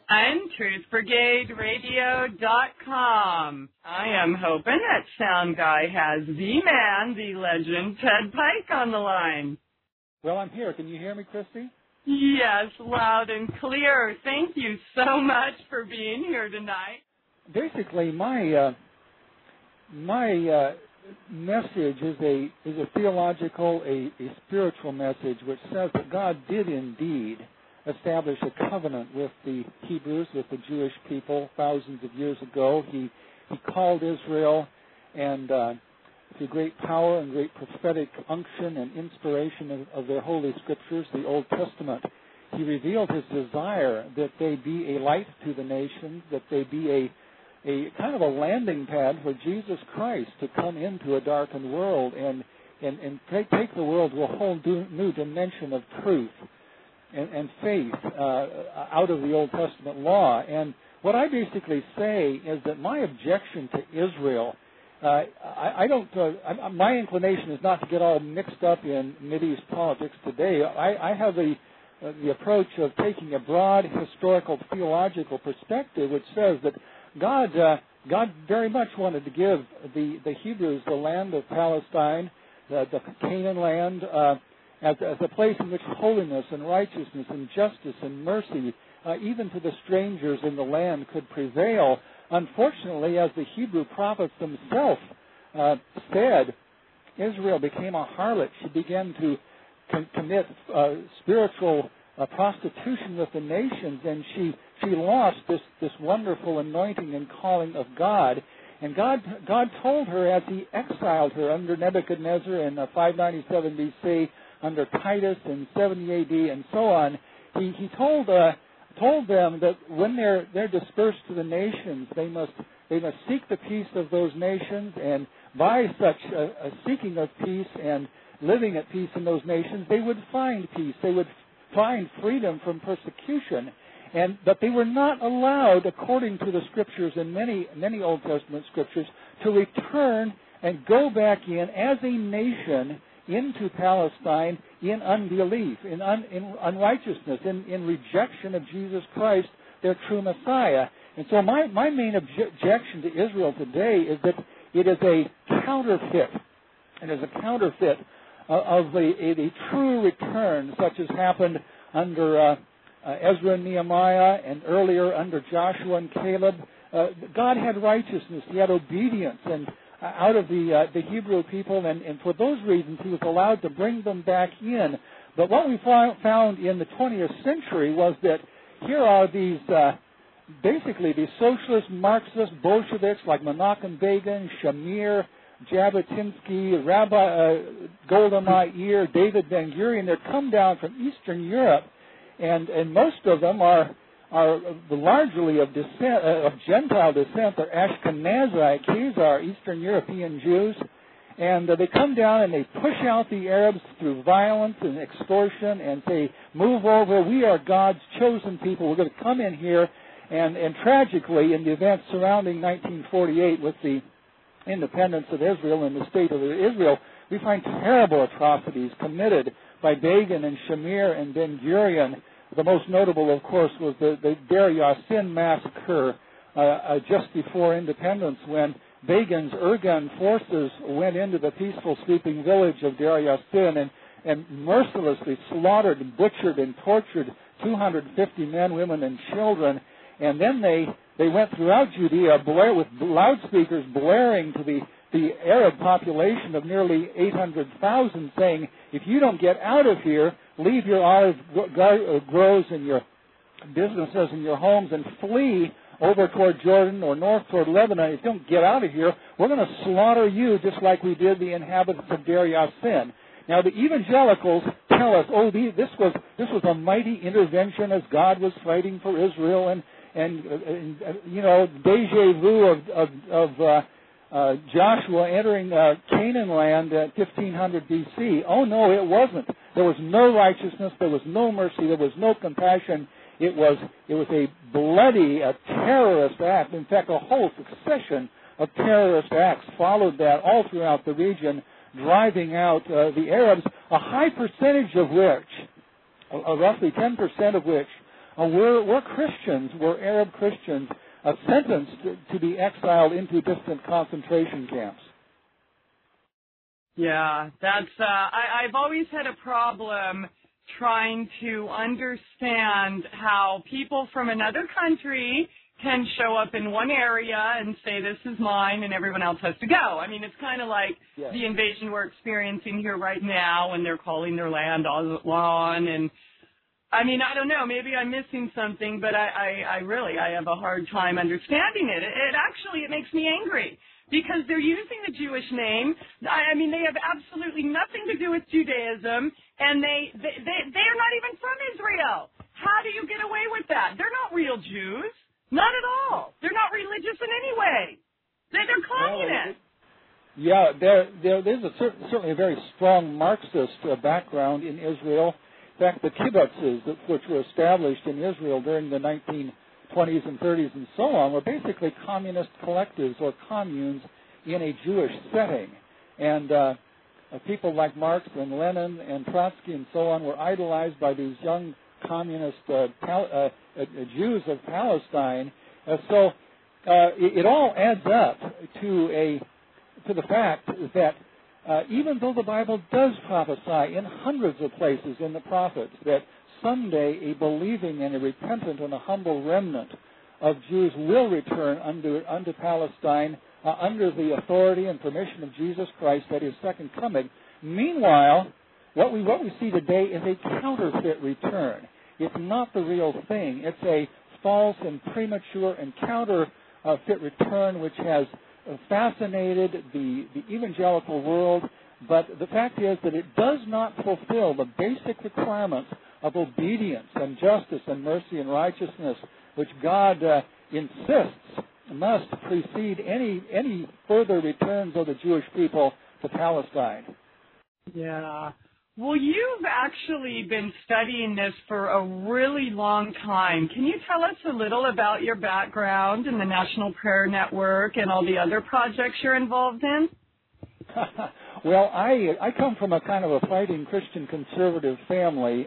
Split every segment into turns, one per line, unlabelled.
I'm TruthBrigadeRadio.com. I am hoping that sound guy has the man, the legend, Ted Pike on the line.
Well, I'm here. Can you hear me, Christy?
Yes, loud and clear. Thank you so much for being here tonight.
Basically, my message is a theological, a spiritual message, which says that God did indeed establish a covenant with the Hebrews, with the Jewish people, thousands of years ago. He called Israel, and through great power and great prophetic unction and inspiration of their holy scriptures, the Old Testament, He revealed His desire that they be a light to the nations, that they be a kind of a landing pad for Jesus Christ to come into a darkened world and take the world to a whole new dimension of truth and faith out of the Old Testament law. And what I basically say is that my objection to Israel, my inclination is not to get all mixed up in Mideast politics today. I have the approach of taking a broad historical theological perspective, which says that God very much wanted to give the Hebrews the land of Palestine, the Canaan land, as a place in which holiness and righteousness and justice and mercy, even to the strangers in the land, could prevail. Unfortunately, as the Hebrew prophets themselves said, Israel became a harlot. She began to commit spiritual prostitution with the nations, and she lost this wonderful anointing and calling of God. And God told her, as He exiled her under Nebuchadnezzar in 597 B.C., under Titus in 70 A.D., and so on, He told them that when they're dispersed to the nations, they must seek the peace of those nations, and by such a seeking of peace and living at peace in those nations, they would find peace. They would find freedom from persecution. But they were not allowed, according to the scriptures and many Old Testament scriptures, to return and go back in as a nation into Palestine in unbelief, in unrighteousness, in rejection of Jesus Christ, their true Messiah. And so my main objection to Israel today is that it is a counterfeit. It is a counterfeit of a true return, such as happened under Ezra and Nehemiah, and earlier under Joshua and Caleb. God had righteousness. He had obedience, and out of the Hebrew people, and for those reasons He was allowed to bring them back in. But what we found in the 20th century was that here are these basically these socialist, Marxist, Bolsheviks like Menachem Begin, Shamir, Jabotinsky, Rabbi Golda Meir, David Ben-Gurion. They're come down from Eastern Europe, and most of them are largely of Gentile descent. They're Ashkenazi, Khazar, Eastern European Jews, and they come down and they push out the Arabs through violence and extortion and say, "Move over. We are God's chosen people. We're going to come in here." And tragically, in the events surrounding 1948 with the independence of Israel and the state of Israel, we find terrible atrocities committed by Begin and Shamir and Ben-Gurion. The most notable, of course, was the Deir Yassin massacre just before independence, when Begin's Irgun forces went into the peaceful sleeping village of Deir Yassin and mercilessly slaughtered and butchered and tortured 250 men, women, and children. And then they went throughout Judea with loudspeakers blaring to the Arab population of nearly 800,000, saying, "If you don't get out of here, leave your olive groves and your businesses and your homes and flee over toward Jordan or north toward Lebanon. If you don't get out of here, we're going to slaughter you just like we did the inhabitants of Deir Yassin." Now, the evangelicals tell us, this was a mighty intervention as God was fighting for Israel, and deja vu of Joshua entering Canaan land at 1500 B.C. Oh no, it wasn't. There was no righteousness. There was no mercy. There was no compassion. It was a bloody, terrorist act. In fact, a whole succession of terrorist acts followed that all throughout the region, driving out the Arabs, a high percentage of which, roughly 10% of which, were Christians, were Arab Christians, sentenced to be exiled into distant concentration camps.
Yeah, that's, I've always had a problem trying to understand how people from another country can show up in one area and say this is mine and everyone else has to go. I mean, it's kind of like the invasion we're experiencing here right now, and they're calling their land Aswan. And I mean, I don't know, maybe I'm missing something, but I really have a hard time understanding it. It makes me angry because they're using the Jewish name. I mean, they have absolutely nothing to do with Judaism, and they're not even from Israel. How do you get away with that? They're not real Jews. Not at all. They're not religious in any way. They're communists.
There's certainly a very strong Marxist background in Israel. In fact, the kibbutzes, which were established in Israel during the 1920s and 30s and so on, were basically communist collectives or communes in a Jewish setting. And people like Marx and Lenin and Trotsky and so on were idolized by these young communist Jews of Palestine. So it all adds up to the fact that even though the Bible does prophesy in hundreds of places in the prophets that someday a believing and a repentant and a humble remnant of Jews will return unto Palestine under the authority and permission of Jesus Christ at his second coming. Meanwhile, what we see today is a counterfeit return. It's not the real thing. It's a false and premature and counterfeit return which has fascinated the evangelical world, but the fact is that it does not fulfill the basic requirements of obedience and justice and mercy and righteousness which God insists must precede any further returns of the Jewish people to Palestine.
Yeah. Well, you've actually been studying this for a really long time. Can you tell us a little about your background in the National Prayer Network and all the other projects you're involved in?
Well, I come from a kind of a fighting Christian conservative family.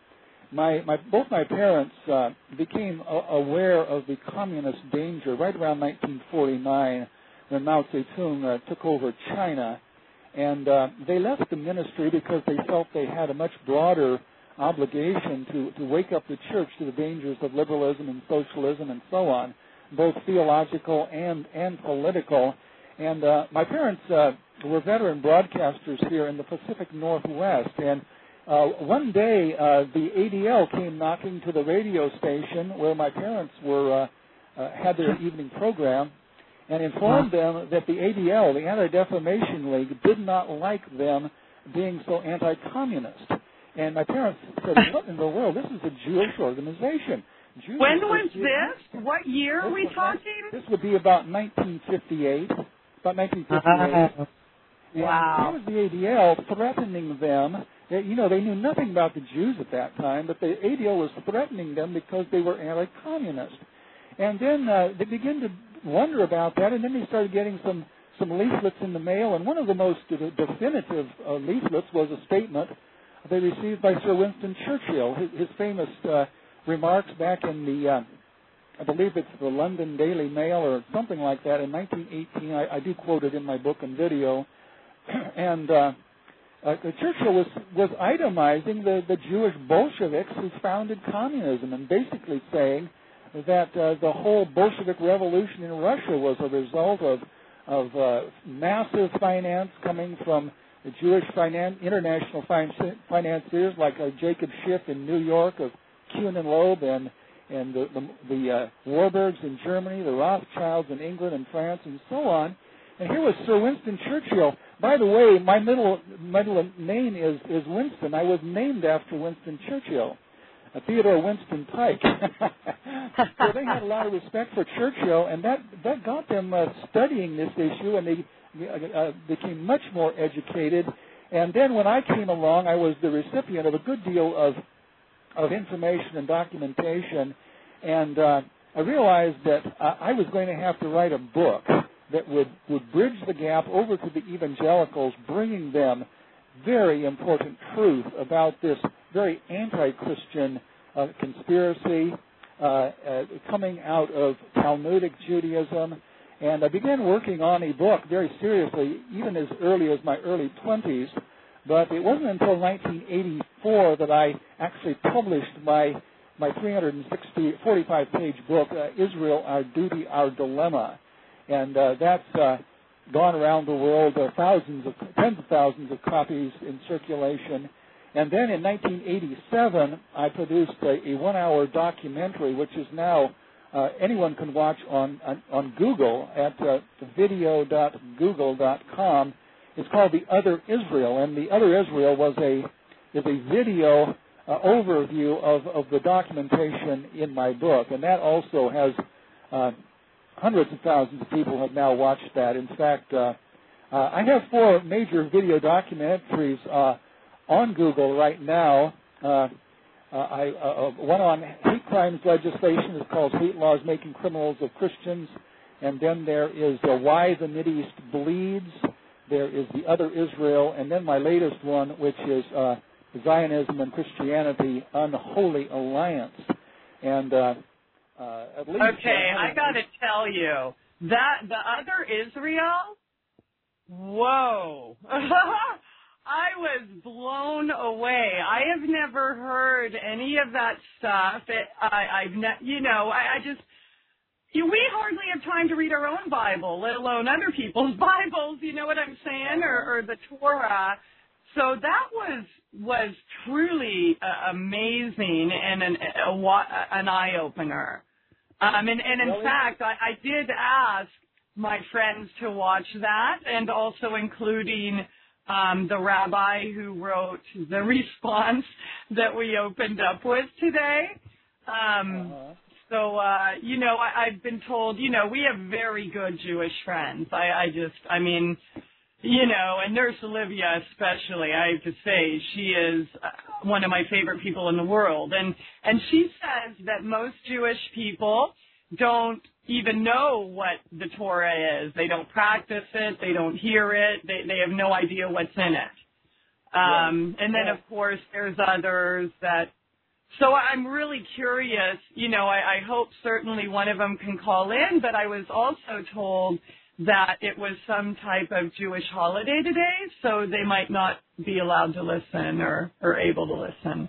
Both my parents became aware of the communist danger right around 1949 when Mao Zedong took over China. And they left the ministry because they felt they had a much broader obligation to wake up the church to the dangers of liberalism and socialism and so on, both theological and political. And my parents were veteran broadcasters here in the Pacific Northwest. And one day the ADL came knocking to the radio station where my parents were had their evening program, and informed them that the ADL, the Anti-Defamation League, did not like them being so anti-communist. And my parents said, what in the world? This is a Jewish organization.
When was this? What year are we talking?
This would be about 1958. About 1958.
Wow.
And here was the ADL threatening them. They knew nothing about the Jews at that time, but the ADL was threatening them because they were anti-communist. And then they began to wonder about that, and then they started getting some leaflets in the mail, and one of the most definitive leaflets was a statement they received by Sir Winston Churchill, his famous remarks back in the, I believe it's the London Daily Mail or something like that in 1918. I do quote it in my book and video. And Churchill was itemizing the Jewish Bolsheviks who founded communism and basically saying that the whole Bolshevik revolution in Russia was a result of massive finance coming from the Jewish international financiers like Jacob Schiff in New York, of Kuhn and Loeb, and the Warburgs in Germany, the Rothschilds in England and France, and so on. And here was Sir Winston Churchill. By the way, my middle name is Winston. I was named after Winston Churchill. Theodore Winston Pike. So they had a lot of respect for Churchill, and that got them studying this issue, and they became much more educated. And then when I came along, I was the recipient of a good deal of information and documentation, and I realized that I was going to have to write a book that would bridge the gap over to the evangelicals, bringing them very important truth about this very anti-Christian conspiracy, coming out of Talmudic Judaism. And I began working on a book very seriously, even as early as my early 20s. But it wasn't until 1984 that I actually published my 45-page book, Israel, Our Duty, Our Dilemma. And that's gone around the world, tens of thousands of copies in circulation. And then in 1987, I produced a one-hour documentary, which is now anyone can watch on Google at video.google.com. It's called The Other Israel, and The Other Israel is a video overview of the documentation in my book, and that also has hundreds of thousands of people have now watched that. In fact, I have 4 major video documentaries on Google right now. One on hate crimes legislation is called Hate Laws Making Criminals of Christians, and then there is Why the Mideast Bleeds. There is The Other Israel, and then my latest one, which is Zionism and Christianity, Unholy Alliance. And at least...
Okay, I got to tell you, that The Other Israel, whoa. I was blown away. I have never heard any of that stuff. We hardly have time to read our own Bible, let alone other people's Bibles, you know what I'm saying, or the Torah. So that was truly amazing and an eye-opener. And in fact, I did ask my friends to watch that, and also including the rabbi who wrote the response that we opened up with today. So, I've been told, we have very good Jewish friends. And Nurse Olivia especially, I have to say, she is one of my favorite people in the world. And she says that most Jewish people don't even know what the Torah is. They don't practice it. They don't hear it. They have no idea what's in it. And then, of course, there's others that... So I'm really curious. I hope certainly one of them can call in, but I was also told that it was some type of Jewish holiday today, so they might not be allowed to listen or able to listen.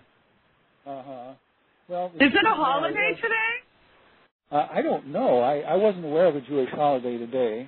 Well,
is it a holiday today?
I don't know. I wasn't aware of a Jewish holiday today.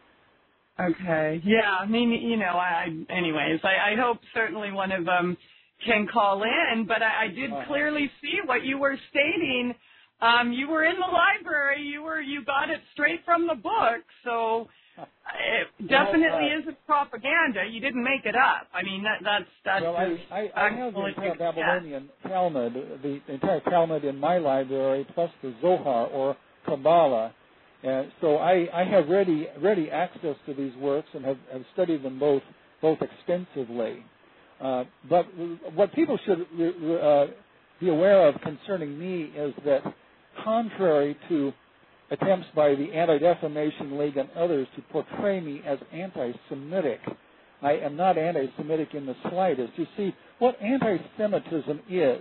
Okay. Yeah. I mean, anyways, I hope certainly one of them can call in, but I did clearly see what you were stating. You were in the library. You got it straight from the book, so it definitely isn't propaganda. You didn't make it up. I mean, that's.
Well, I have the entire Babylonian Talmud, the entire Talmud in my library, plus the Zohar or Kabbalah, and so I have ready access to these works and have studied them both extensively. But what people should be aware of concerning me is that, contrary to attempts by the Anti-Defamation League and others to portray me as anti-Semitic, I am not anti-Semitic in the slightest. You see, what anti-Semitism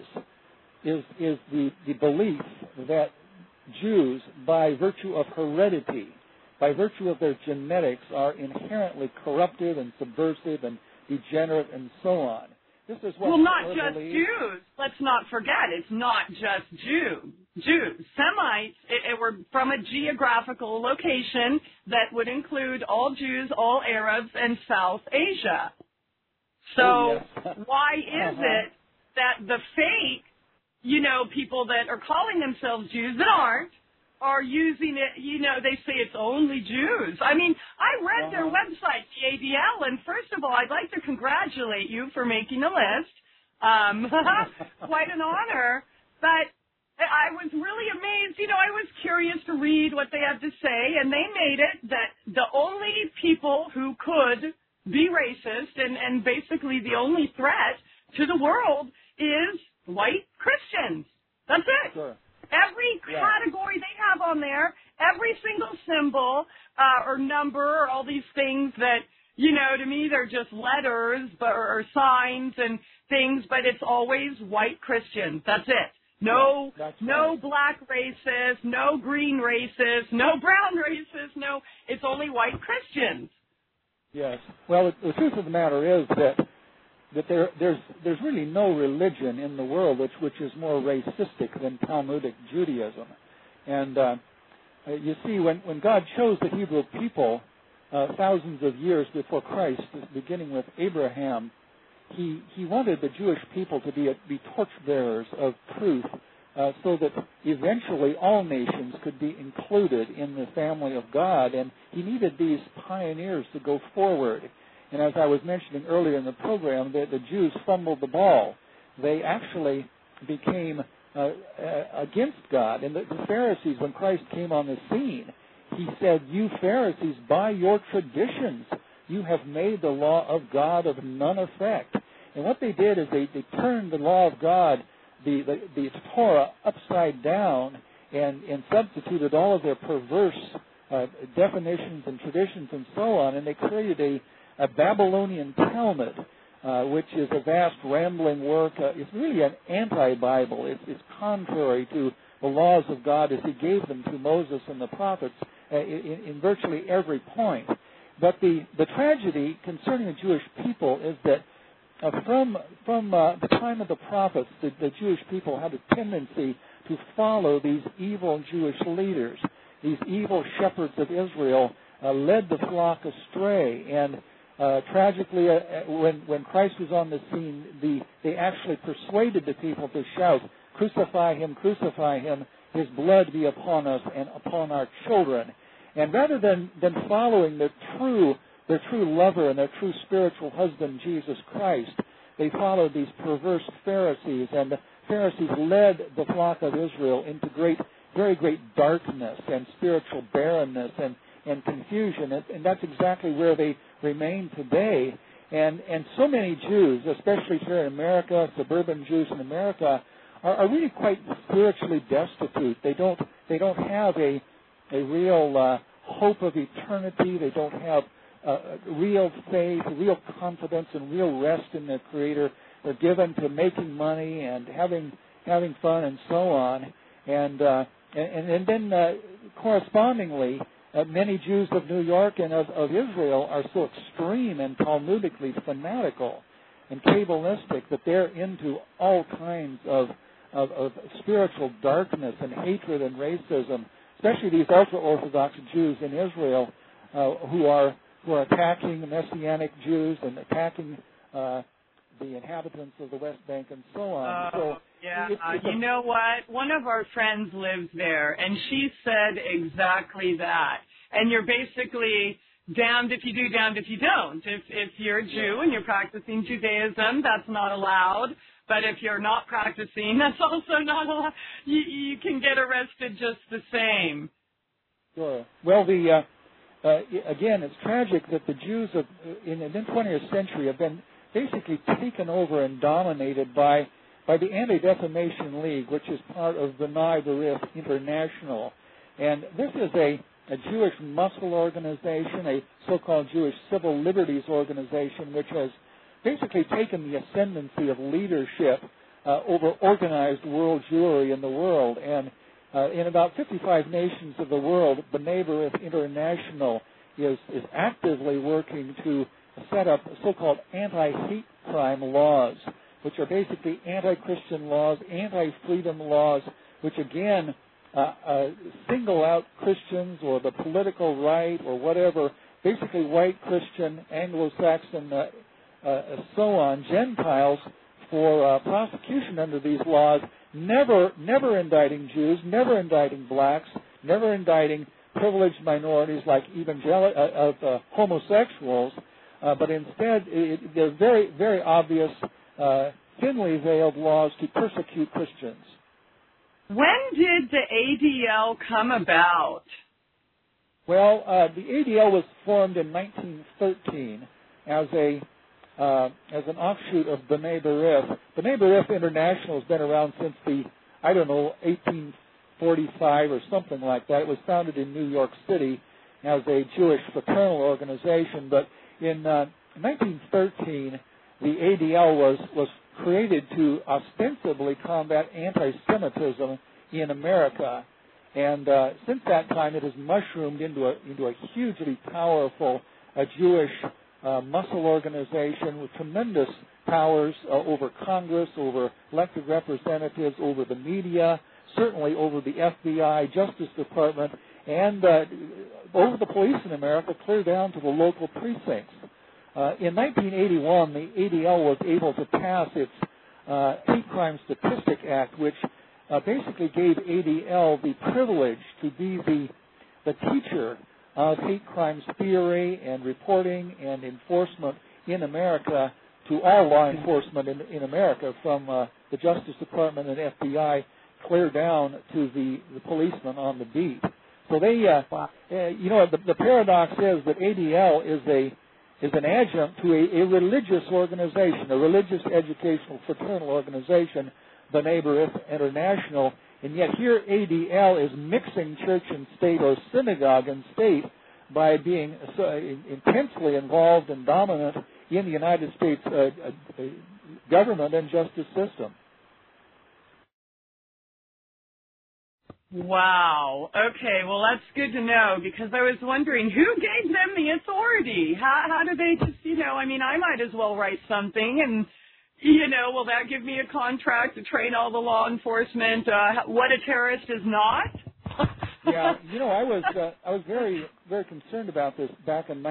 is the belief that Jews, by virtue of heredity, by virtue of their genetics, are inherently corruptive and subversive and degenerate and so on. This is what
not just Jews. Let's not forget, it's not just Jews. Semites were from a geographical location that would include all Jews, all Arabs, and South Asia. So why is it that the fake, people that are calling themselves Jews that aren't, are using it, they say it's only Jews. I mean, I read their website, the ADL, and first of all, I'd like to congratulate you for making the list. Quite an honor. But I was really amazed. I was curious to read what they had to say, and they made it that the only people who could be racist and basically the only threat to the world is white Christians. That's it.
Sure.
Every category they have on there, every single symbol or number or all these things that, to me they're just letters or signs and things, but it's always white Christians. That's it. No,
that's
no
right.
black races, no green races, no brown races, no, it's only white Christians.
Yes. Well, the truth of the matter is that there's really no religion in the world which is more racistic than Talmudic Judaism. And you see, when God chose the Hebrew people thousands of years before Christ, beginning with Abraham, He wanted the Jewish people to be torchbearers of truth, so that eventually all nations could be included in the family of God. And He needed these pioneers to go forward. And as I was mentioning earlier in the program, the Jews fumbled the ball. They actually became against God. And the Pharisees, when Christ came on the scene, He said, "You Pharisees, by your traditions, you have made the law of God of none effect." And what they did is they turned the law of God, the Torah, upside down and substituted all of their perverse definitions and traditions and so on, and they created a Babylonian Talmud, which is a vast rambling work. It's really an anti-Bible. It's contrary to the laws of God as He gave them to Moses and the prophets in virtually every point. But the tragedy concerning the Jewish people is that from the time of the prophets, the Jewish people had a tendency to follow these evil Jewish leaders. These evil shepherds of Israel led the flock astray, and tragically, when Christ was on the scene, they actually persuaded the people to shout, crucify him, His blood be upon us and upon our children." And rather than following their true lover and their true spiritual husband, Jesus Christ, they followed these perverse Pharisees, and the Pharisees led the flock of Israel into very great darkness and spiritual barrenness and confusion, and that's exactly where they remain today. And so many Jews, especially here in America, suburban Jews in America, are really quite spiritually destitute. They don't have a real hope of eternity. They don't have real faith, real confidence, and real rest in their Creator. They're given to making money and having fun and so on. And then correspondingly, many Jews of New York and of Israel are so extreme and Talmudically fanatical and Kabbalistic that they're into all kinds of spiritual darkness and hatred and racism, especially these ultra-Orthodox Jews in Israel who are attacking the Messianic Jews and attacking the inhabitants of the West Bank and so on. So
yeah, you know what? One of our friends lives there, and she said exactly that. And you're basically damned if you do, damned if you don't. If you're a Jew and you're practicing Judaism, that's not allowed. But if you're not practicing, that's also not allowed. You can get arrested just the same.
Sure. Well, again, it's tragic that the Jews in the 20th century have been basically taken over and dominated by the Anti-Defamation League, which is part of B'nai B'rith International. And this is a Jewish muscle organization, a so-called Jewish civil liberties organization, which has basically taken the ascendancy of leadership over organized world Jewry in the world. And in about 55 nations of the world, B'nai B'rith International is actively working to set up so-called anti-hate crime laws, which are basically anti-Christian laws, anti-freedom laws, which again single out Christians or the political right or whatever, basically white Christian, Anglo-Saxon, so on, Gentiles, for prosecution under these laws, never indicting Jews, never indicting blacks, never indicting privileged minorities like homosexuals, but instead they're very, very obvious, thinly veiled laws to persecute Christians.
When did the ADL come about?
Well, the ADL was formed in 1913 as an offshoot of B'nai B'rith. B'nai B'rith International has been around since 1845 or something like that. It was founded in New York City as a Jewish fraternal organization, but in 1913, the ADL was created to ostensibly combat anti-Semitism in America. And since that time, it has mushroomed into a hugely powerful Jewish muscle organization with tremendous powers over Congress, over elected representatives, over the media, certainly over the FBI, Justice Department, and over the police in America, clear down to the local precincts. In 1981, the ADL was able to pass its Hate Crime Statistic Act, which basically gave ADL the privilege to be the teacher of hate crimes theory and reporting and enforcement in America to all law enforcement in America, from the Justice Department and FBI clear down to the policeman on the beat. So they, the paradox is that ADL is an adjunct to a religious organization, a religious educational fraternal organization, B'nai B'rith International, and yet here ADL is mixing church and state, or synagogue and state, by being so intensely involved and dominant in the United States government and justice system.
Wow. Okay, well, that's good to know, because I was wondering who gave them the authority. How do they just, I might as well write something and, will that give me a contract to train all the law enforcement what a terrorist is not?
Yeah, I was very, very concerned about this back in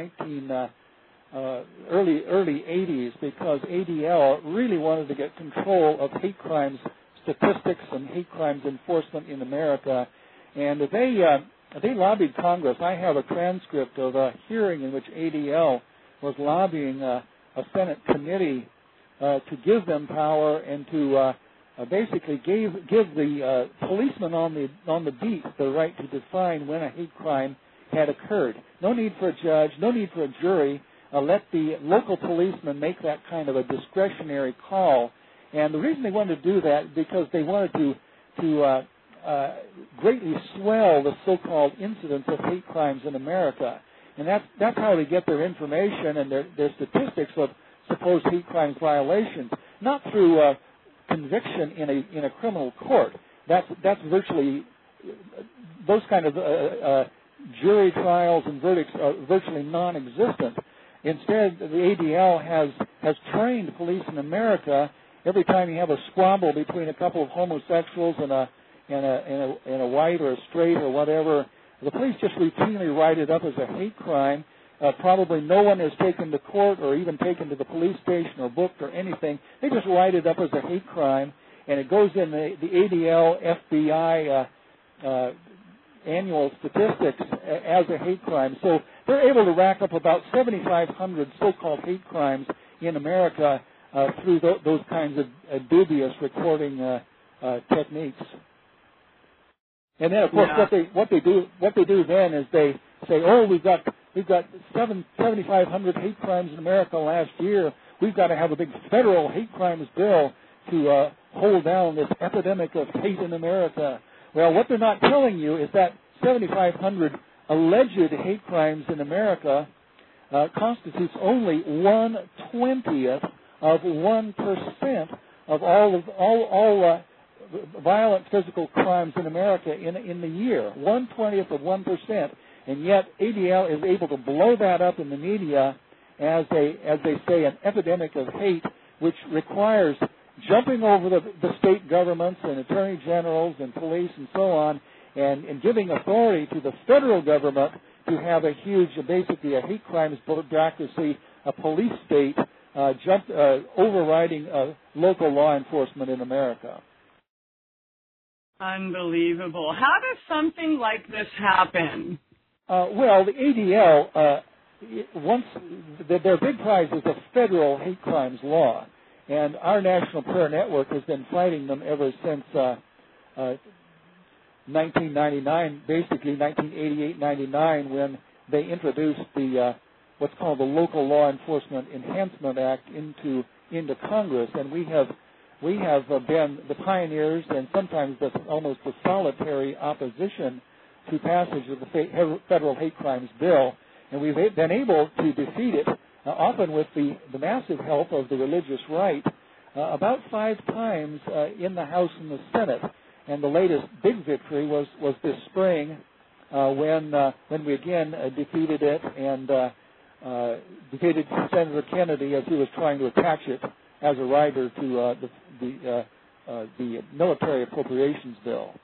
early 80s, because ADL really wanted to get control of hate crimes statistics and hate crimes enforcement in America, and they lobbied Congress. I have a transcript of a hearing in which ADL was lobbying a Senate committee to give them power and to basically give the policeman on the beat the right to define when a hate crime had occurred. No need for a judge, no need for a jury. Let the local policeman make that kind of a discretionary call. And the reason they wanted to do that, because they wanted to greatly swell the so-called incidence of hate crimes in America. And that's how they get their information and their statistics of supposed hate crimes violations, not through conviction in a criminal court. That's virtually, those kind of jury trials and verdicts are virtually non-existent. Instead, the ADL has trained police in America. Every time you have a squabble between a couple of homosexuals and a white or a straight or whatever, the police just routinely write it up as a hate crime. Probably no one is taken to court or even taken to the police station or booked or anything. They just write it up as a hate crime, and it goes in the ADL FBI annual statistics as a hate crime. So they're able to rack up about 7,500 so-called hate crimes in America through those kinds of dubious recording techniques. And then, of course, what they do then is they say, oh, we've got 7,500 hate crimes in America last year. We've got to have a big federal hate crimes bill to hold down this epidemic of hate in America. Well, what they're not telling you is that 7,500 alleged hate crimes in America constitutes only 1/20th of 1% of all violent physical crimes in America in the year. 1/20th of 1%, and yet ADL is able to blow that up in the media as they say, an epidemic of hate, which requires jumping over the state governments and attorney generals and police and so on, and giving authority to the federal government to have a huge, basically a hate crimes bureaucracy, a police state, overriding local law enforcement in America.
Unbelievable. How does something like this happen?
Well, the ADL, their big prize is a federal hate crimes law. And our National Prayer Network has been fighting them ever since 1999, basically 1988-99, when they introduced the what's called the Local Law Enforcement Enhancement Act into Congress, and we have been the pioneers and sometimes almost the solitary opposition to passage of the federal hate crimes bill, and we've been able to defeat it, often with the massive help of the religious right. about 5 times in the House and the Senate. And the latest big victory was this spring when we again defeated it and defeated Senator Kennedy as he was trying to attach it as a rider to the military appropriations bill.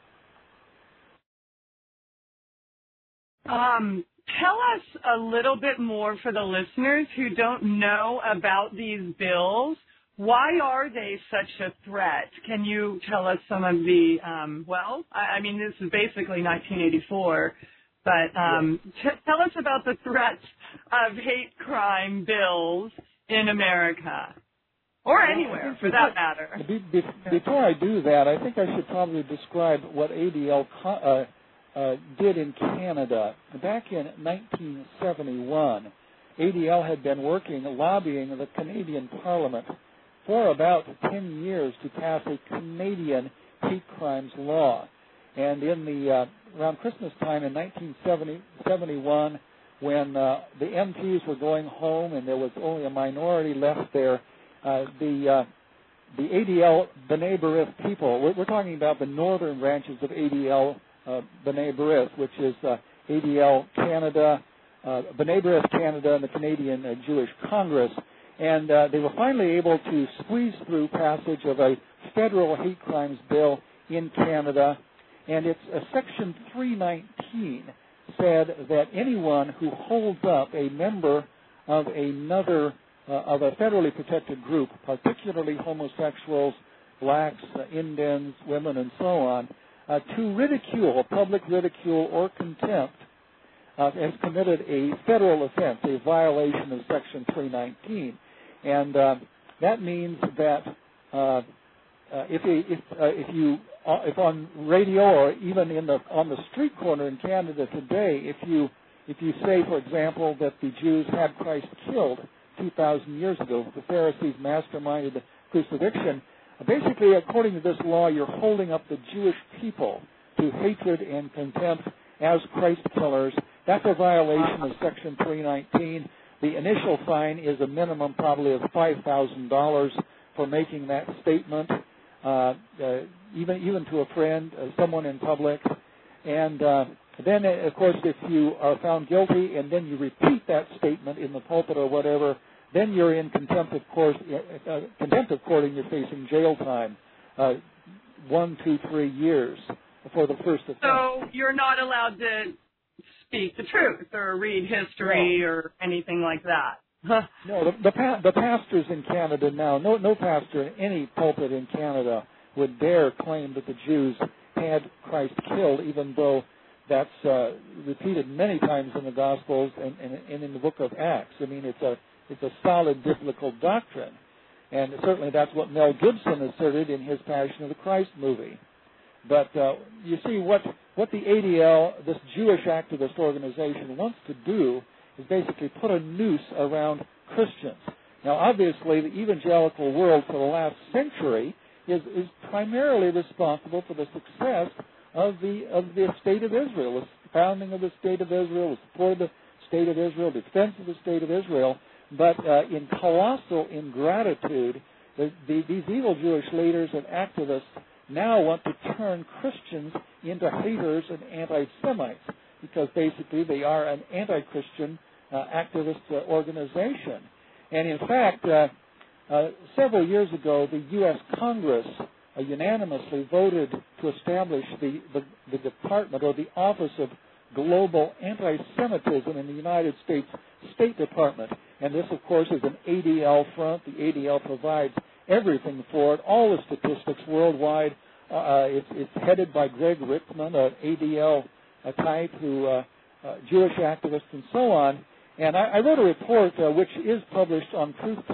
Tell us a little bit more for the listeners who don't know about these bills. Why are they such a threat? Can you tell us some of the, I mean, this is basically 1984, but tell us about the threats of hate crime bills in America, or anywhere for that matter.
Before I do that, I think I should probably describe what ADL did in Canada. Back in 1971, ADL had been lobbying the Canadian Parliament for about 10 years to pass a Canadian hate crimes law. And in around Christmas time in 1971, when the MPs were going home and there was only a minority left there, the ADL B'nai B'rith people, we're talking about the northern branches of ADL B'nai B'rith, which is ADL Canada, B'nai B'rith Canada, and the Canadian Jewish Congress. And they were finally able to squeeze through passage of a federal hate crimes bill in Canada. And it's Section 319 said that anyone who holds up a member of of a federally protected group, particularly homosexuals, blacks, Indians, women, and so on, to ridicule, public ridicule or contempt, has committed a federal offense, a violation of Section 319. And that means that if on radio or even on the street corner in Canada today, if you say, for example, that the Jews had Christ killed 2,000 years ago, the Pharisees masterminded the crucifixion, basically, according to this law, you're holding up the Jewish people to hatred and contempt as Christ killers. That's a violation of Section 319. The initial fine is a minimum probably of $5,000 for making that statement, even to a friend, someone in public. And then, of course, if you are found guilty and then you repeat that statement in the pulpit or whatever, then you're in contempt of court, and you're facing jail time, 1, 2, 3 years for the first offense.
So you're not allowed to speak the truth or read history or anything like that.
No, the pastors in Canada now, no pastor in any pulpit in Canada would dare claim that the Jews had Christ killed, even though that's repeated many times in the Gospels and in the book of Acts. I mean, it's a solid biblical doctrine. And certainly that's what Mel Gibson asserted in his Passion of the Christ movie. But you see, what the ADL, this Jewish activist organization, wants to do is basically put a noose around Christians. Now, obviously, the evangelical world for the last century is primarily responsible for the success of the State of Israel, the founding of the State of Israel, the support of the State of Israel, defense of the State of Israel. But in colossal ingratitude, these evil Jewish leaders and activists now want to turn Christians into haters and anti-Semites, because basically they are an anti-Christian activist organization. And in fact, several years ago, the U.S. Congress unanimously voted to establish the department or the Office of Global Anti-Semitism in the United States State Department. And this, of course, is an ADL front. The ADL provides everything for it, all the statistics worldwide. It's headed by Greg Rickman, an ADL type, Jewish activist, and so on. And I wrote a report which is published on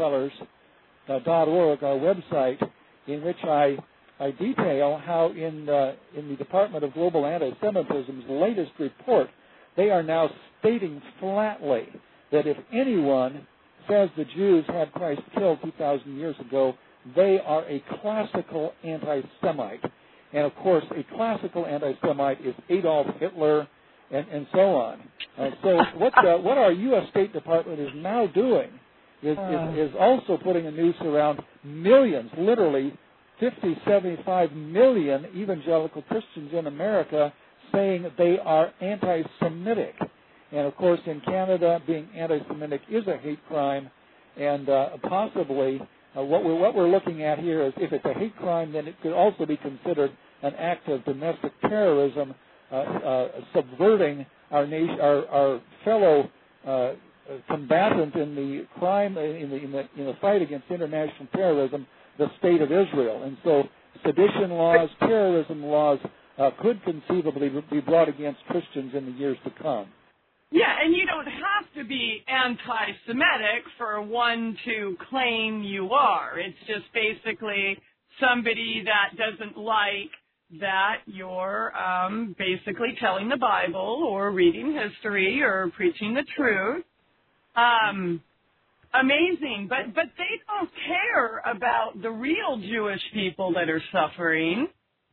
truthtellers.org, our website, in which I detail how in the Department of Global Anti-Semitism's latest report, they are now stating flatly that if anyone says the Jews had Christ killed 2,000 years ago, they are a classical anti-Semite. And, of course, a classical anti-Semite is Adolf Hitler and so on. So what our U.S. State Department is now doing is also putting a noose around millions, literally 50, 75 million evangelical Christians in America saying they are anti-Semitic. And, of course, in Canada, being anti-Semitic is a hate crime, and possibly what we're looking at here is if it's a hate crime, then it could also be considered an act of domestic terrorism, subverting our nation, our fellow combatant in the crime in the fight against international terrorism, the State of Israel. And so sedition laws, terrorism laws could conceivably be brought against Christians in the years to come.
Yeah, and you don't have to be anti-Semitic for one to claim you are. It's just basically somebody that doesn't like that you're basically telling the Bible or reading history or preaching the truth. Amazing, but they don't care about the real Jewish people that are suffering.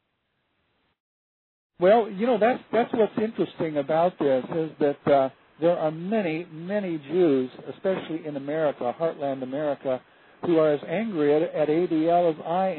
Well, that's what's interesting about this is that there are many, many Jews, especially in America, Heartland America, who are as angry at ADL as I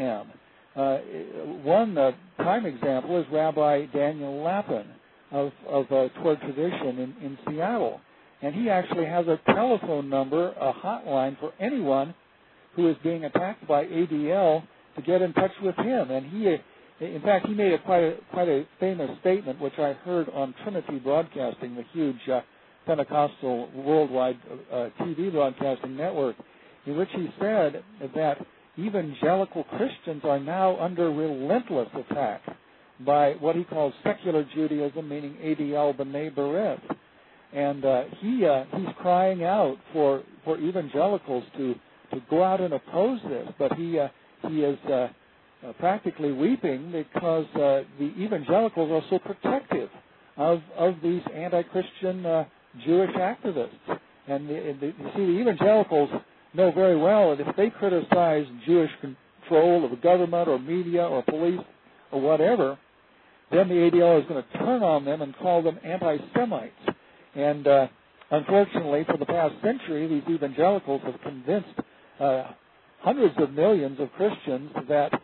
am. One prime example is Rabbi Daniel Lapin of Tward Tradition in Seattle. And he actually has a telephone number, a hotline for anyone who is being attacked by ADL to get in touch with him. And in fact, he made quite a famous statement, which I heard on Trinity Broadcasting, the huge Pentecostal worldwide TV broadcasting network, in which he said that evangelical Christians are now under relentless attack by what he calls secular Judaism, meaning ADL B'nai B'rith. And he's crying out for evangelicals to go out and oppose this, but he is practically weeping because the evangelicals are so protective of these anti-Christian Jewish activists. And you see, the evangelicals know very well that if they criticize Jewish control of the government or media or police or whatever, then the ADL is going to turn on them and call them anti-Semites. And unfortunately, for the past century, these evangelicals have convinced hundreds of millions of Christians that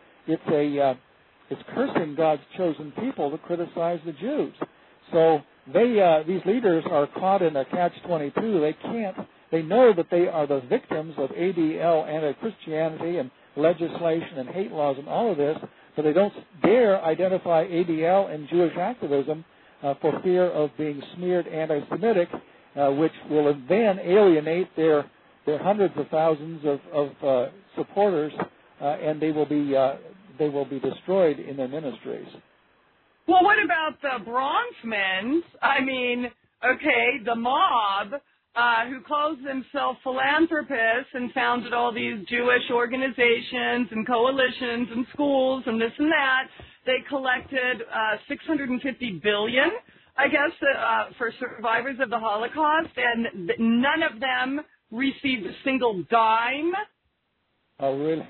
it's cursing God's chosen people to criticize the Jews. So these leaders are caught in a catch-22. They know that they are the victims of ADL anti-Christianity and legislation and hate laws and all of this, but they don't dare identify ADL and Jewish activism for fear of being smeared anti-Semitic, which will then alienate their hundreds of thousands of supporters, and they will be destroyed in their ministries.
Well, what about the Bronxmen? I mean, okay, the mob who calls themselves philanthropists and founded all these Jewish organizations and coalitions and schools and this and that. They collected $650 billion, I guess, for survivors of the Holocaust, and none of them received a single dime.
Oh, really?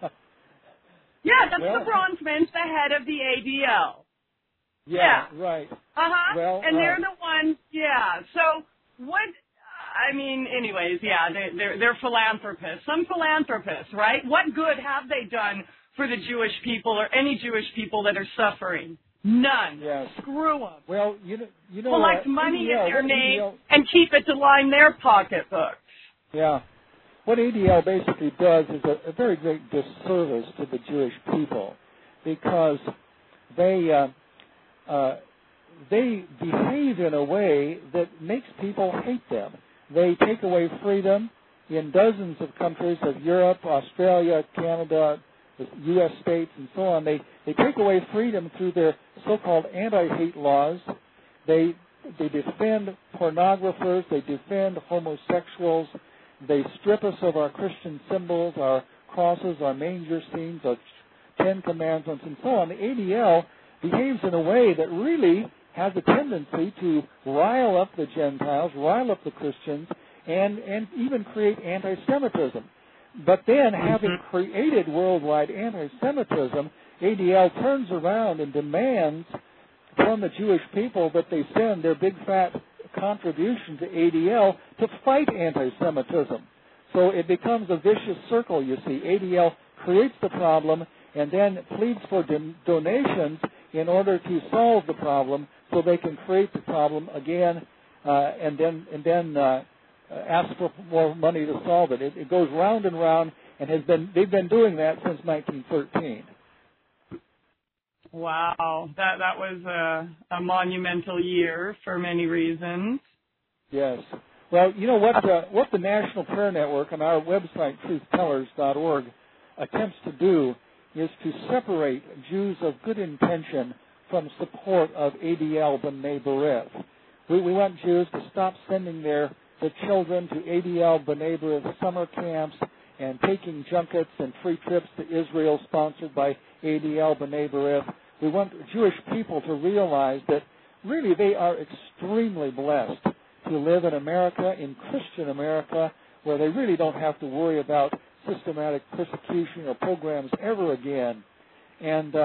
Yeah, that's the Bronxmen, the head of the ADL.
Yeah, right.
Uh-huh.
Well,
and they're the ones, yeah. So what, I mean, anyways, yeah, they're philanthropists. Some philanthropists, right? What good have they done for the Jewish people or any Jewish people that are suffering? None.
Yes.
Screw them.
Well, you know,
collect money in their name and keep it to line their pocketbooks.
Yeah. What ADL basically does is a very great disservice to the Jewish people because they behave in a way that makes people hate them. They take away freedom in dozens of countries of Europe, Australia, Canada, the U.S. states, and so on. They take away freedom through their so-called anti-hate laws. They defend pornographers. They defend homosexuals. They strip us of our Christian symbols, our crosses, our manger scenes, our Ten Commandments, and so on. The ADL behaves in a way that really has a tendency to rile up the Gentiles, rile up the Christians, and even create anti-Semitism. But then, having created worldwide anti-Semitism, ADL turns around and demands from the Jewish people that they send their big fat contribution to ADL to fight anti-Semitism. So it becomes a vicious circle, you see. ADL creates the problem and then pleads for donations in order to solve the problem so they can create the problem again and then ask for more money to solve it. It goes round and round, and they've been doing that since 1913.
Wow, that was a monumental year for many reasons.
Yes. Well, you know what the National Prayer Network on our website, truthtellers.org, attempts to do is to separate Jews of good intention from support of ADL B'nai B'rith. We want Jews to stop sending their children to ADL B'nai B'rith summer camps and taking junkets and free trips to Israel sponsored by ADL B'nai B'rith. We want Jewish people to realize that really they are extremely blessed to live in America, in Christian America, where they really don't have to worry about systematic persecution or programs ever again. And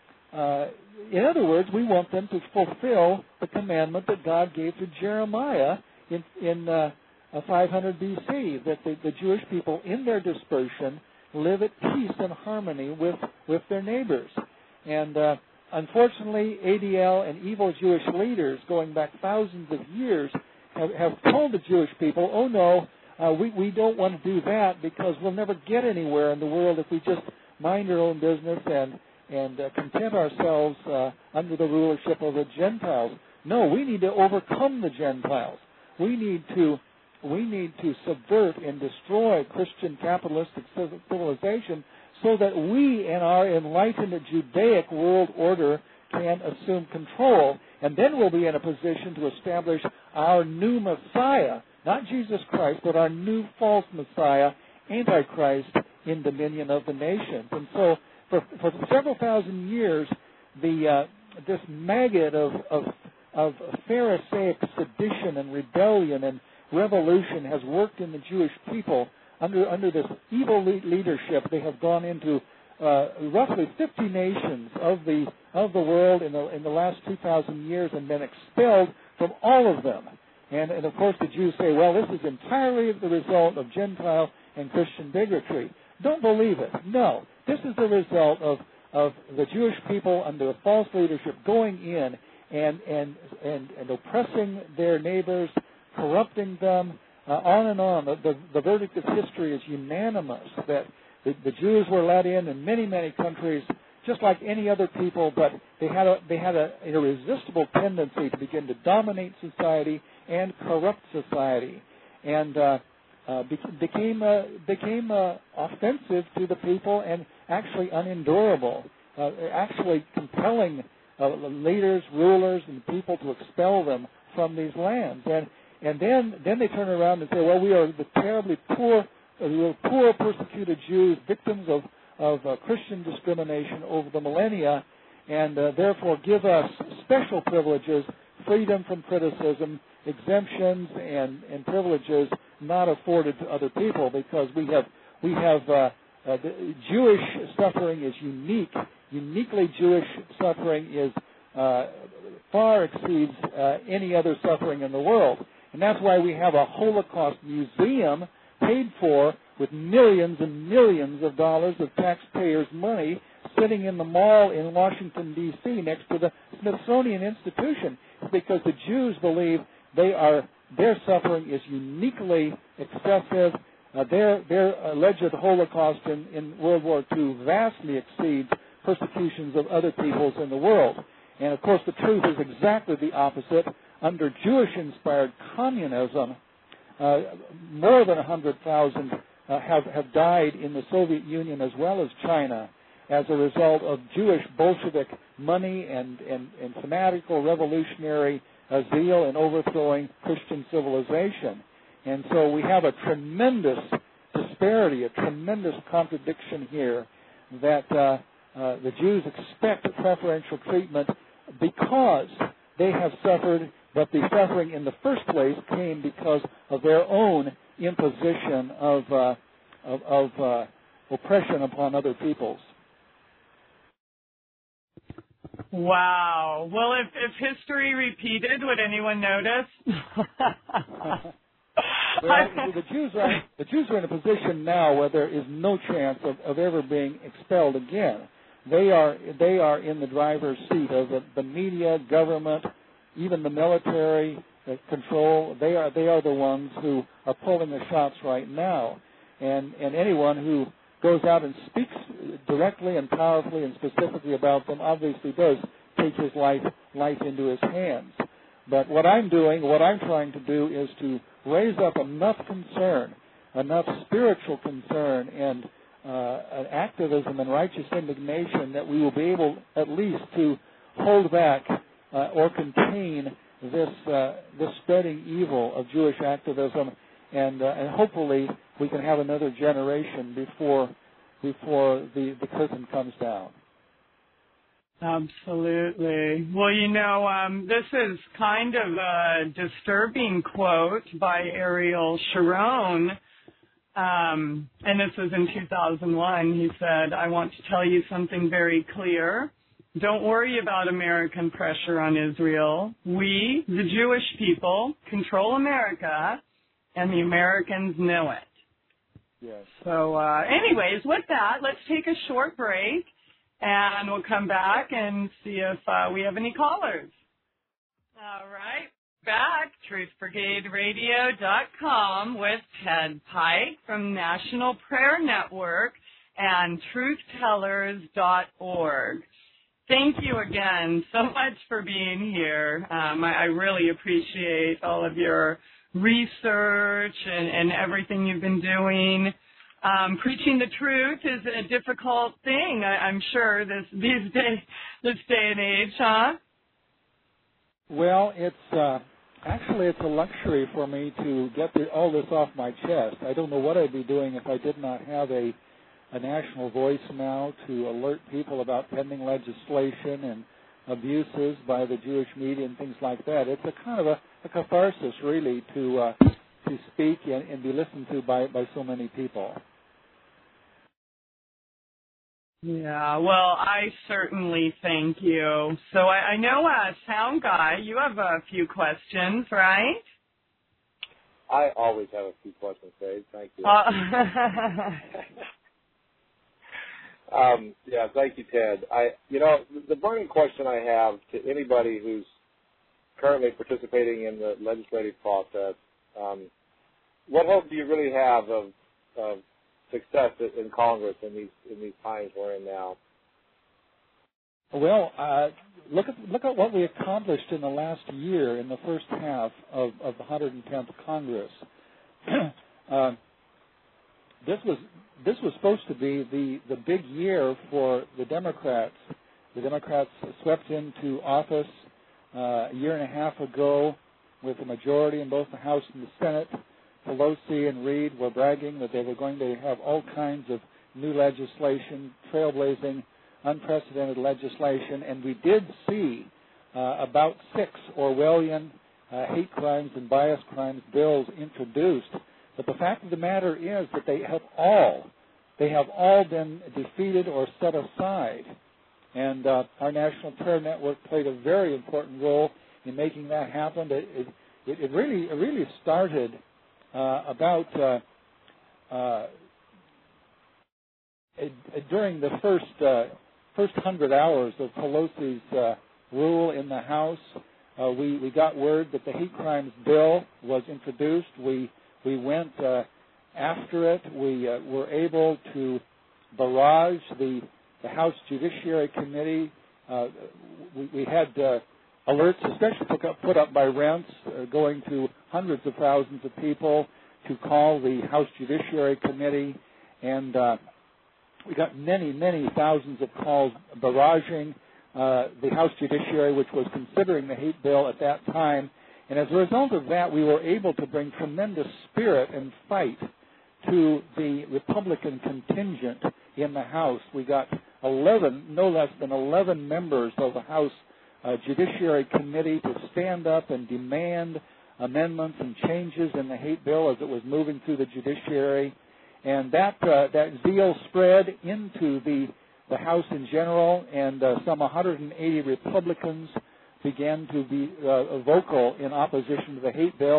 in other words, we want them to fulfill the commandment that God gave to Jeremiah in 500 B.C., that the Jewish people in their dispersion live at peace and harmony with their neighbors. And unfortunately, ADL and evil Jewish leaders going back thousands of years have told the Jewish people, oh no, we don't want to do that because we'll never get anywhere in the world if we just mind our own business and content ourselves under the rulership of the Gentiles. No, we need to overcome the Gentiles. We need to subvert and destroy Christian capitalistic civilization so that we and our enlightened Judaic world order can assume control, and then we'll be in a position to establish our new Messiah, not Jesus Christ, but our new false Messiah, Antichrist, in dominion of the nations. And so for several thousand years, this maggot of Pharisaic sedition and rebellion and revolution has worked in the Jewish people. Under this evil leadership, they have gone into roughly 50 nations of the world in the last 2,000 years and been expelled from all of them. And of course the Jews say, well, this is entirely the result of Gentile and Christian bigotry. Don't believe it. No. This is the result of the Jewish people under a false leadership going in and oppressing their neighbors, corrupting them, on and on. The verdict of history is unanimous that the Jews were let in many, many countries, just like any other people, but they had an irresistible tendency to begin to dominate society and corrupt society, and became offensive to the people and actually unendurable, actually compelling leaders, rulers, and people to expel them from these lands. And then they turn around and say, well, we are the terribly poor, persecuted Jews, victims of Christian discrimination over the millennia, and therefore give us special privileges, freedom from criticism, exemptions, and privileges not afforded to other people, because we have the Jewish suffering is unique. Uniquely Jewish suffering is far exceeds any other suffering in the world. And that's why we have a Holocaust museum paid for with millions and millions of dollars of taxpayers' money sitting in the mall in Washington, D.C. next to the Smithsonian Institution. It's because the Jews believe their suffering is uniquely excessive. Their alleged Holocaust in World War II vastly exceeds persecutions of other peoples in the world. And, of course, the truth is exactly the opposite. Under Jewish-inspired communism, more than 100,000 have died in the Soviet Union as well as China as a result of Jewish Bolshevik money and fanatical revolutionary zeal in overthrowing Christian civilization. And so we have a tremendous disparity, a tremendous contradiction here that the Jews expect preferential treatment because they have suffered, but the suffering in the first place came because of their own imposition of oppression upon other peoples.
Wow. Well, if history repeated, would anyone notice?
Well, the Jews are in a position now where there is no chance of ever being expelled again. They are in the driver's seat of the media, government, even the military control. They are the ones who are pulling the shots right now, and anyone who goes out and speaks directly and powerfully and specifically about them obviously does take his life into his hands. But what I'm trying to do is to raise up enough concern, enough spiritual concern and activism and righteous indignation that we will be able at least to hold back or contain this spreading evil of Jewish activism, and hopefully we can have another generation before the curtain comes down.
Absolutely. Well, this is kind of a disturbing quote by Ariel Sharon, and this was in 2001. He said, "I want to tell you something very clear. Don't worry about American pressure on Israel. We, the Jewish people, control America, and the Americans know it."
Yes.
So anyways, with that, let's take a short break, and we'll come back and see if we have any callers. All right. Back, truthbrigaderadio.com with Ted Pike from National Prayer Network and truthtellers.org. Thank you again so much for being here. I really appreciate all of your research and everything you've been doing. Preaching the truth is a difficult thing, I'm sure, this day and age, huh?
Well, actually it's a luxury for me to get all this off my chest. I don't know what I'd be doing if I did not have a national voice now to alert people about pending legislation and abuses by the Jewish media and things like that. It's a kind of a catharsis, really, to speak and be listened to by so many people.
Yeah, well, I certainly thank you. So I know, Sound Guy, you have a few questions, right?
I always have a few questions, Dave. Thank you. Yeah, thank you, Ted. The burning question I have to anybody who's currently participating in the legislative process, what hope do you really have of success in Congress in these times we're in now?
Well, look at what we accomplished in the last year in the first half of the 110th Congress. This was supposed to be the big year for the Democrats. The Democrats swept into office a year and a half ago with a majority in both the House and the Senate. Pelosi and Reid were bragging that they were going to have all kinds of new legislation, trailblazing, unprecedented legislation, and we did see about 6 Orwellian hate crimes and bias crimes bills introduced. But the fact of the matter is that they have all been defeated or set aside. And our National Prayer Network played a very important role in making that happen. It really started during the first 100 hours of Pelosi's rule in the House. We got word that the hate crimes bill was introduced. We went after it. We were able to barrage the House Judiciary Committee. We had alerts, especially put up by Rents, going to hundreds of thousands of people to call the House Judiciary Committee, and we got many thousands of calls barraging the House Judiciary, which was considering the hate bill at that time. And as a result of that, we were able to bring tremendous spirit and fight to the Republican contingent in the House. We got no less than 11 members of the House Judiciary Committee to stand up and demand amendments and changes in the hate bill as it was moving through the judiciary. And that zeal spread into the House in general, and some 180 Republicans began to be vocal in opposition to the hate bill.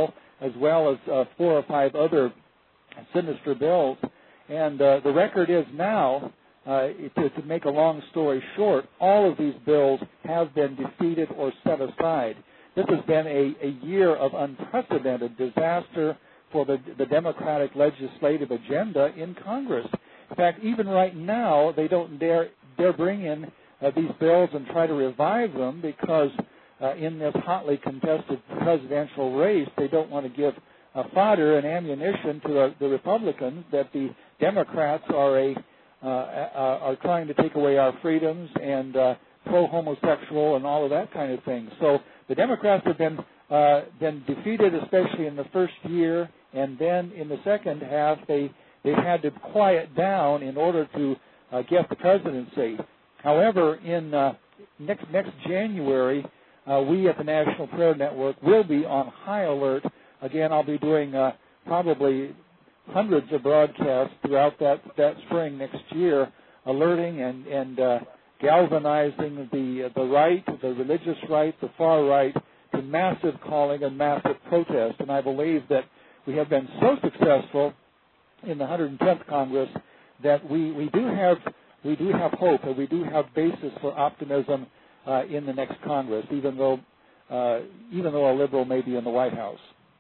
as well as 4 or 5 other sinister bills. And the record is now, to make a long story short, all of these bills have been defeated or set aside. This has been a year of unprecedented disaster for the Democratic legislative agenda in Congress. In fact, even right now, they don't dare bring in these bills and try to revive them because in this hotly contested presidential race, they don't want to give fodder and ammunition to the Republicans that the Democrats are trying to take away our freedoms and pro-homosexual and all of that kind of thing. So the Democrats have been defeated, especially in the first year, and then in the second half, they had to quiet down in order to get the presidency. However, in next January, we at the National Prayer Network will be on high alert. Again, I'll be doing probably hundreds of broadcasts throughout that spring next year, alerting and galvanizing the right, the religious right, the far right, to massive calling and massive protest. And I believe that we have been so successful in the 110th Congress that we do have hope, and we do have basis for optimism in the next Congress, even though a liberal may be in the White House.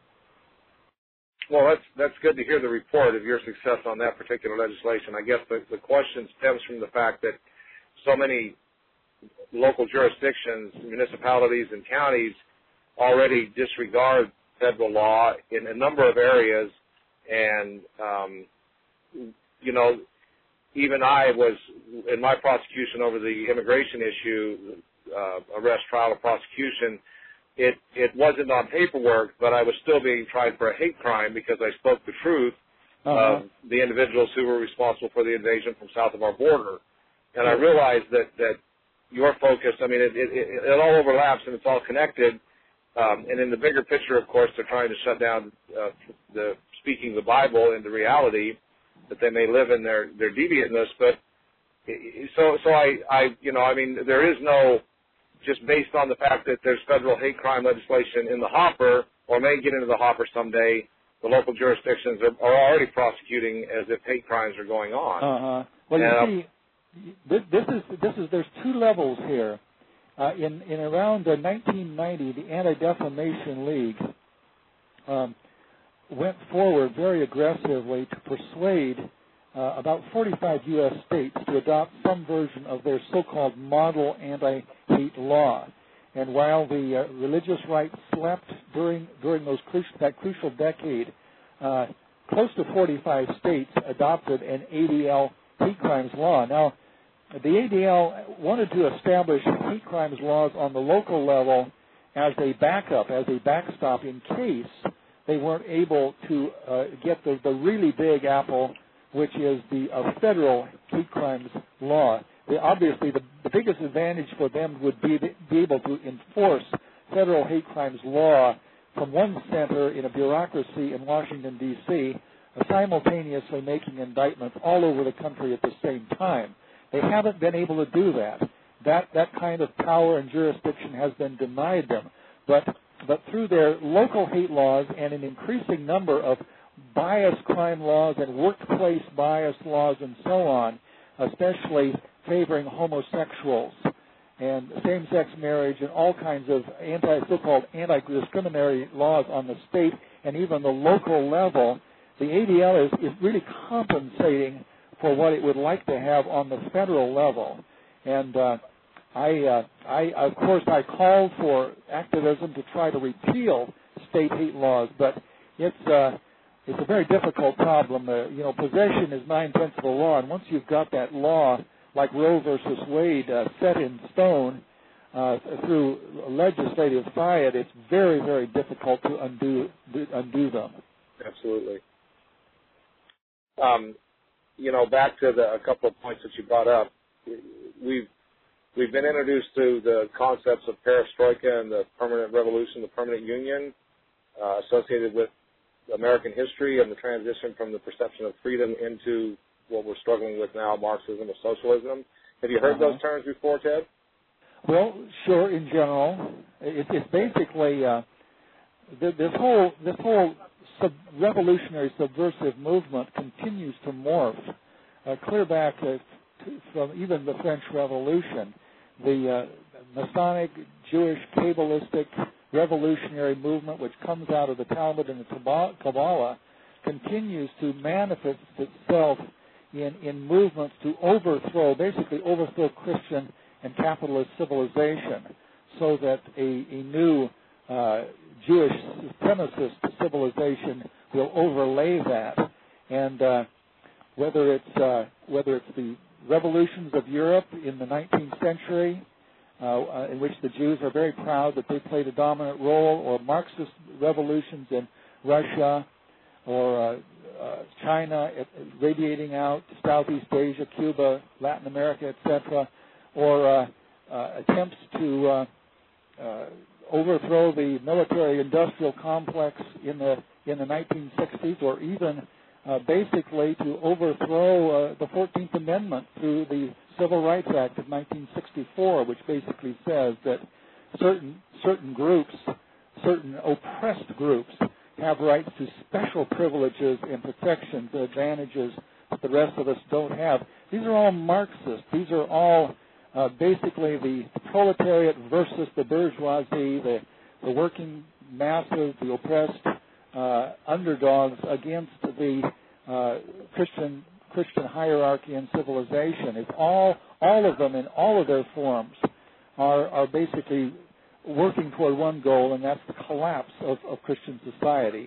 Well, that's good to hear the report of your success on that particular legislation. I guess the question stems from the fact that so many local jurisdictions, municipalities, and counties already disregard federal law in a number of areas, and even I was, in my prosecution over the immigration issue, arrest, trial, or prosecution, it wasn't on paperwork, but I was still being tried for a hate crime because I spoke the truth of the individuals who were responsible for the invasion from south of our border. And I realized that your focus, I mean, it all overlaps and it's all connected. And in the bigger picture, of course, they're trying to shut down the speaking the Bible into reality, that they may live in their deviantness. But so I mean, there is no, just based on the fact that there's federal hate crime legislation in the hopper, or may get into the hopper someday, the local jurisdictions are already prosecuting as if hate crimes are going on.
Well, you see, there's 2 levels here. In around 1990, the Anti-Defamation League went forward very aggressively to persuade about 45 U.S. states to adopt some version of their so-called model anti-hate law. And while the religious right slept during that crucial decade, close to 45 states adopted an ADL hate crimes law. Now, the ADL wanted to establish hate crimes laws on the local level as a backup, as a backstop in case they weren't able to get the really big apple, which is the federal hate crimes law. Obviously, the biggest advantage for them would be able to enforce federal hate crimes law from one center in a bureaucracy in Washington, D.C., simultaneously making indictments all over the country at the same time. They haven't been able to do that. That kind of power and jurisdiction has been denied them. But through their local hate laws and an increasing number of bias crime laws and workplace bias laws and so on, especially favoring homosexuals and same-sex marriage and all kinds of so-called anti-discriminatory laws on the state and even the local level, the ADL is really compensating for what it would like to have on the federal level. And of course, I called for activism to try to repeal state hate laws, but it's a very difficult problem. Possession is 9/10 of the law, and once you've got that law, like Roe versus Wade, set in stone through legislative fiat, it's very, very difficult to undo them.
Absolutely. Back to a couple of points that you brought up, we've been introduced to the concepts of perestroika and the permanent revolution, the permanent union, associated with American history and the transition from the perception of freedom into what we're struggling with now, Marxism or socialism. Have you heard those terms before, Ted?
Well, sure, in general. It's basically this whole revolutionary subversive movement continues to morph clear back from even the French Revolution. The Masonic, Jewish, Kabbalistic revolutionary movement, which comes out of the Talmud and the Kabbalah, continues to manifest itself in movements to basically overthrow Christian and capitalist civilization, so that a new Jewish supremacist civilization will overlay that. And whether it's the revolutions of Europe in the 19th century, in which the Jews are very proud that they played a dominant role, or Marxist revolutions in Russia, or China radiating out to Southeast Asia, Cuba, Latin America, etc., or attempts to overthrow the military-industrial complex in the 1960s, or even basically to overthrow the 14th Amendment through the Civil Rights Act of 1964, which basically says that certain groups, certain oppressed groups, have rights to special privileges and protections and advantages that the rest of us don't have. These are all Marxist. These are all basically the proletariat versus the bourgeoisie, the working masses, the oppressed underdogs against the Christian hierarchy and civilization. It's all of them in all of their forms are basically working toward one goal, and that's the collapse of Christian society.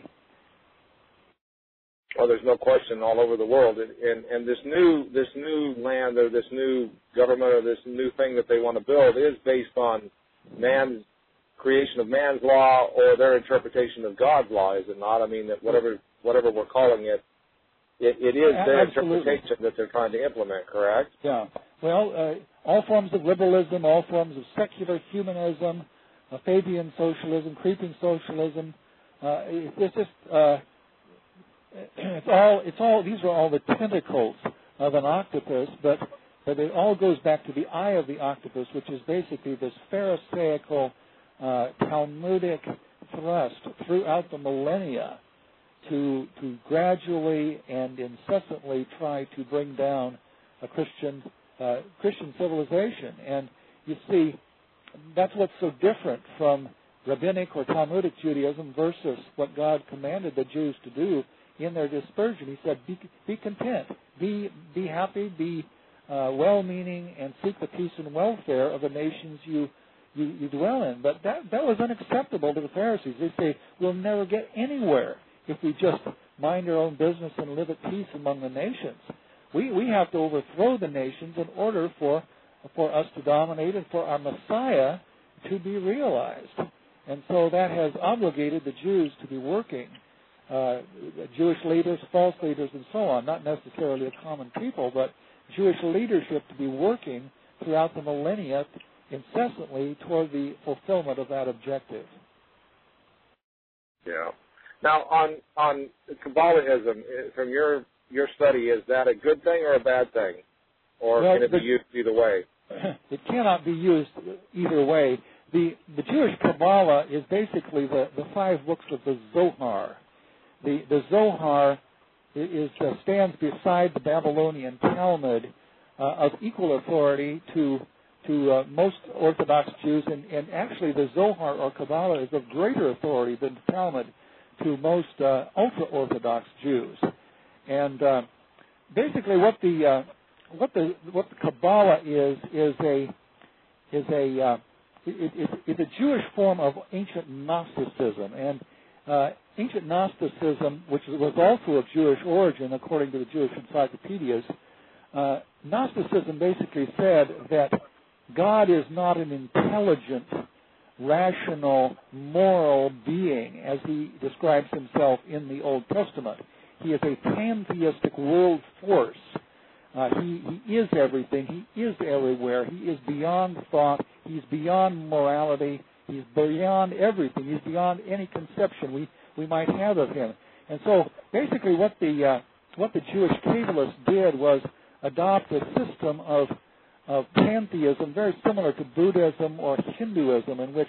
Well, there's no question all over the world, and this new land or this new government or this new thing that they want to build is based on man's creation of man's law or their interpretation of God's law, is it not? I mean, that whatever we're calling it, it is their interpretation that they're trying to implement, correct?
Yeah. Well, all forms of liberalism, all forms of secular humanism, Fabian socialism, creeping socialism, it's just it's all. These are all the tentacles of an octopus, but it all goes back to the eye of the octopus, which is basically this Pharisaical, Talmudic thrust throughout the millennia to gradually and incessantly try to bring down a Christian civilization. And you see, that's what's so different from rabbinic or Talmudic Judaism versus what God commanded the Jews to do in their dispersion. He said, be content, be happy, be well-meaning, and seek the peace and welfare of the nations you dwell in. But that was unacceptable to the Pharisees. They say, we'll never get anywhere if we just mind our own business and live at peace among the nations. We have to overthrow the nations in order for us to dominate and for our Messiah to be realized. And so that has obligated the Jews to be working, Jewish leaders, false leaders, and so on, not necessarily a common people, but Jewish leadership to be working throughout the millennia incessantly toward the fulfillment of that objective.
Yeah. Now, on Kabbalism, from your study, is that a good thing or a bad thing? Or can it be used either way?
It cannot be used either way. The Jewish Kabbalah is basically the 5 books of the Zohar. The Zohar stands beside the Babylonian Talmud of equal authority to most Orthodox Jews, and actually the Zohar or Kabbalah is of greater authority than the Talmud to most ultra-Orthodox Jews. And basically, what the Kabbalah is a Jewish form of ancient Gnosticism, and ancient Gnosticism, which was also of Jewish origin according to the Jewish encyclopedias, Gnosticism basically said that God is not an intelligent, rational, moral being as he describes himself in the Old Testament. He is a pantheistic world force. He is everything. He is everywhere. He is beyond thought. He's beyond morality. He's beyond everything. He's beyond any conception we might have of him. And so basically what the Jewish Kabbalists did was adopt a system of pantheism very similar to Buddhism or Hinduism, in which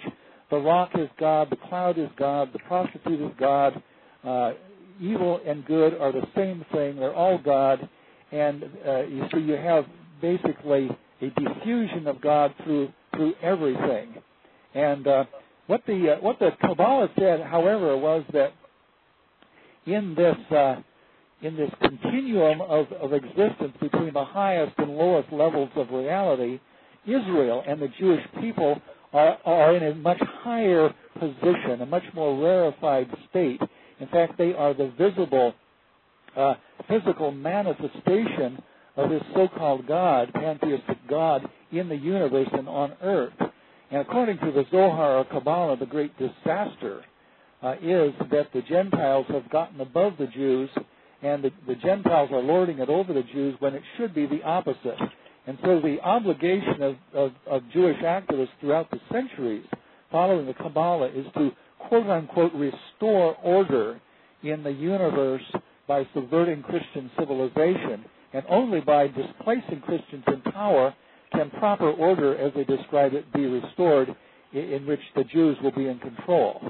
the rock is God, the cloud is God, the prostitute is God, evil and good are the same thing. They're all God, and so you have basically a diffusion of God through everything. And what the Kabbalah said, however, was that in this continuum of existence between the highest and lowest levels of reality, Israel and the Jewish people are in a much higher position, a much more rarefied state. In fact, they are the visible, physical manifestation of this so-called God, pantheistic God, in the universe and on earth. And according to the Zohar or Kabbalah, the great disaster is that the Gentiles have gotten above the Jews, and the Gentiles are lording it over the Jews when it should be the opposite. And so the obligation of Jewish activists throughout the centuries following the Kabbalah is to, quote-unquote, restore order in the universe by subverting Christian civilization. And only by displacing Christians in power can proper order, as they describe it, be restored, in which the Jews will be in control.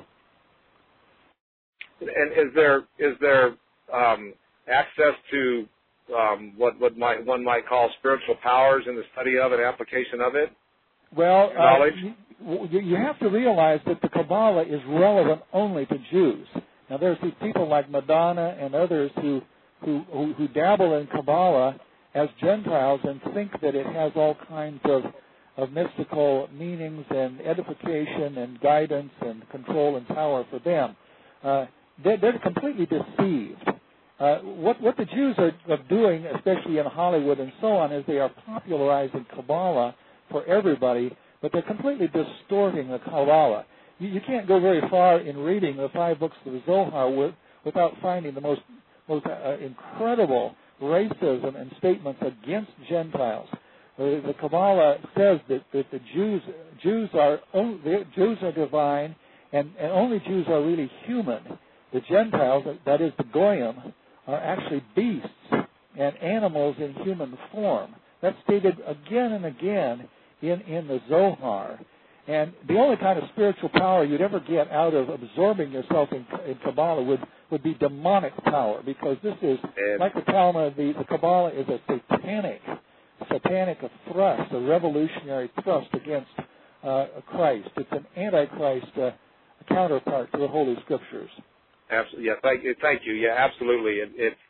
And is there access to what one might call spiritual powers in the study of and application of it?
Well,
knowledge?
You have to realize that the Kabbalah is relevant only to Jews. Now, there's these people like Madonna and others who dabble in Kabbalah as Gentiles and think that it has all kinds of mystical meanings and edification and guidance and control and power for them. They're completely deceived. What the Jews are doing, especially in Hollywood and so on, is they are popularizing Kabbalah for everybody, but they're completely distorting the Kabbalah. You can't go very far in reading the 5 books of the Zohar without finding the most incredible racism and statements against Gentiles. The Kabbalah says that the Jews are divine, and only Jews are really human. The Gentiles, that is the Goyim, are actually beasts and animals in human form. That's stated again and again in the Zohar. And the only kind of spiritual power you'd ever get out of absorbing yourself in Kabbalah would be demonic power, because this is, like the Talmud, the Kabbalah is a satanic thrust, a revolutionary thrust against Christ. It's an antichrist counterpart to the Holy Scriptures.
Absolutely. Yeah, thank you. Yeah, absolutely.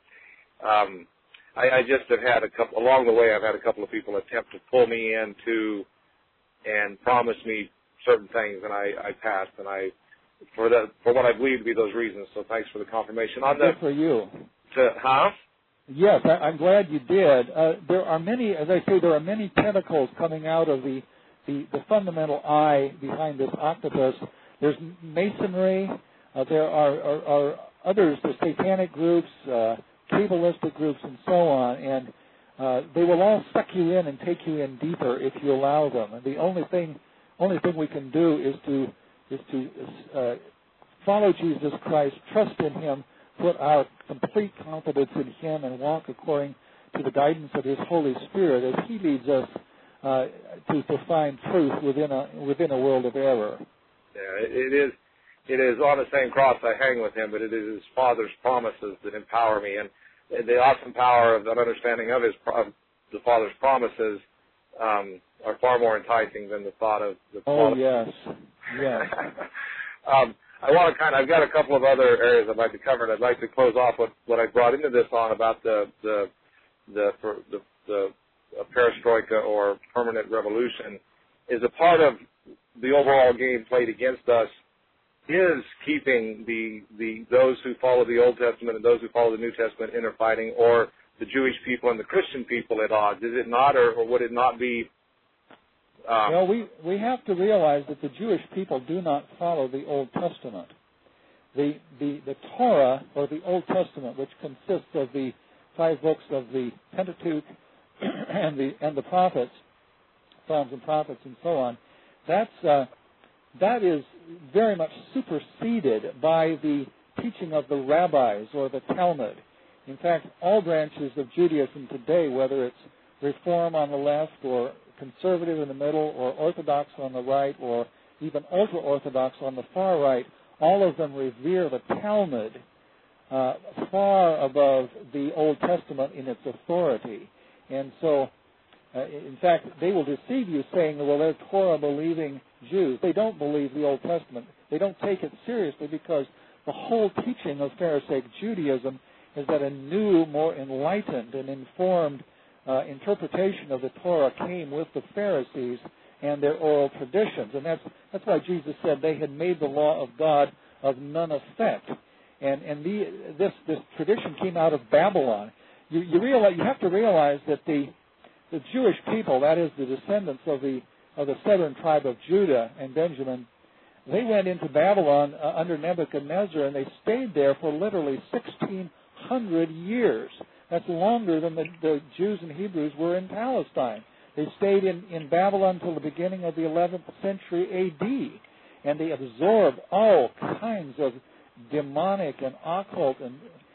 I just have had along the way, I've had a couple of people attempt to pull me into and promise me certain things, and I passed, and for what I believe to be those reasons. So thanks for the confirmation.
Good for you.
Huh?
Yes, I'm glad you did. There are many, as I say, there are many tentacles coming out of the fundamental eye behind this octopus. There's Masonry. There are others, the satanic groups, Kabbalistic groups, and so on, and they will all suck you in and take you in deeper if you allow them. And the only thing we can do is to follow Jesus Christ, trust in Him, put our complete confidence in Him, and walk according to the guidance of His Holy Spirit as He leads us to find truth within a world of error.
Yeah, it is on the same cross I hang with Him, but it is His Father's promises that empower me, and the awesome power of that understanding of the Father's promises are far more enticing than the thought of the
Father. Oh, yes.
I want to I've got a couple of other areas I'd like to cover, and I'd like to close off what I brought into this on about the perestroika or permanent revolution is a part of the overall game played against us is keeping those who follow the Old Testament and those who follow the New Testament interfighting, or the Jewish people and the Christian people at odds. Is it not, or would it not be?
Well, we have to realize that the Jewish people do not follow the Old Testament. The Torah, or the Old Testament, which consists of the 5 books of the Pentateuch and the prophets, Psalms and prophets, and so on, that is very much superseded by the teaching of the rabbis or the Talmud. In fact, all branches of Judaism today, whether it's Reform on the left or conservative in the middle or Orthodox on the right or even ultra-Orthodox on the far right, all of them revere the Talmud far above the Old Testament in its authority. And so, in fact, they will deceive you saying, well, they're Torah-believing Jews. They don't believe the Old Testament. They don't take it seriously because the whole teaching of Pharisaic Judaism is that a new, more enlightened and informed interpretation of the Torah came with the Pharisees and their oral traditions. And that's why Jesus said they had made the law of God of none effect. And this tradition came out of Babylon. You have to realize that the Jewish people, that is the descendants of the southern tribe of Judah and Benjamin, they went into Babylon under Nebuchadnezzar, and they stayed there for literally 1,600 years. That's longer than the Jews and Hebrews were in Palestine. They stayed in Babylon until the beginning of the 11th century A.D., and they absorbed all kinds of demonic and occult and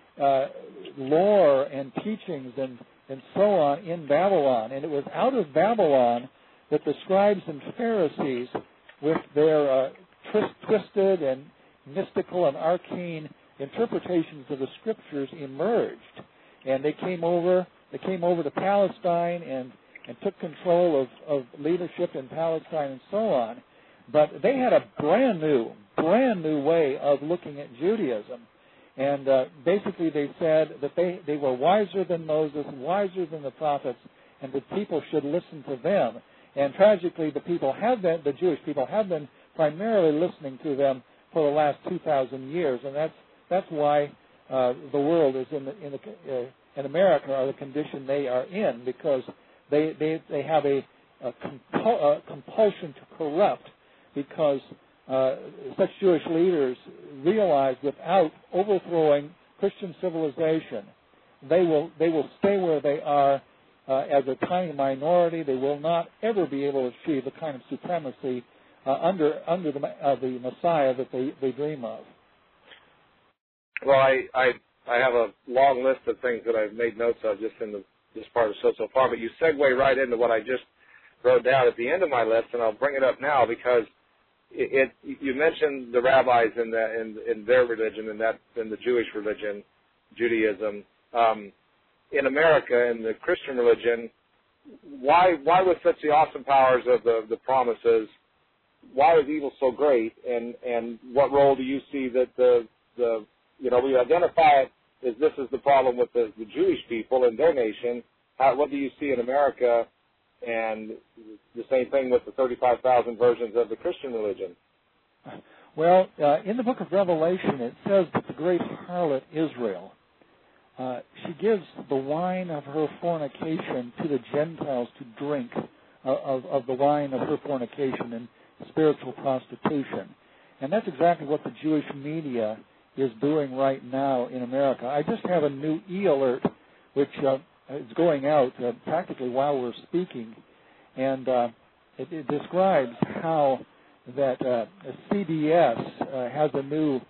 lore and teachings and so on in Babylon. And it was out of Babylon that the scribes and Pharisees, with their twisted and mystical and arcane interpretations of the Scriptures, emerged. And they came over to Palestine and took control of leadership in Palestine and so on. But they had a brand new way of looking at Judaism. And basically they said that they were wiser than Moses, wiser than the prophets, and that people should listen to them. And tragically, the Jewish people have been primarily listening to them for the last 2,000 years, and that's why the world is in America are the condition they are in, because they have a compulsion to corrupt, because such Jewish leaders realize without overthrowing Christian civilization, they will stay where they are as a tiny minority. They will not ever be able to achieve the kind of supremacy under the Messiah that they dream of.
Well, I have a long list of things that I've made notes of just in this part of so far, but you segue right into what I just wrote down at the end of my list, and I'll bring it up now because you mentioned the rabbis in their religion, in the Jewish religion, Judaism. In America, in the Christian religion, why with such the awesome powers of the promises, why is evil so great, and what role do you see that we identify it as this is the problem with the Jewish people and their nation? What do you see in America, and the same thing with the 35,000 versions of the Christian religion?
Well, in the book of Revelation, it says that the great harlot Israel, she gives the wine of her fornication to the Gentiles to drink of the wine of her fornication and spiritual prostitution. And that's exactly what the Jewish media is doing right now in America. I just have a new e-alert which is going out practically while we're speaking, and it describes how that CBS has a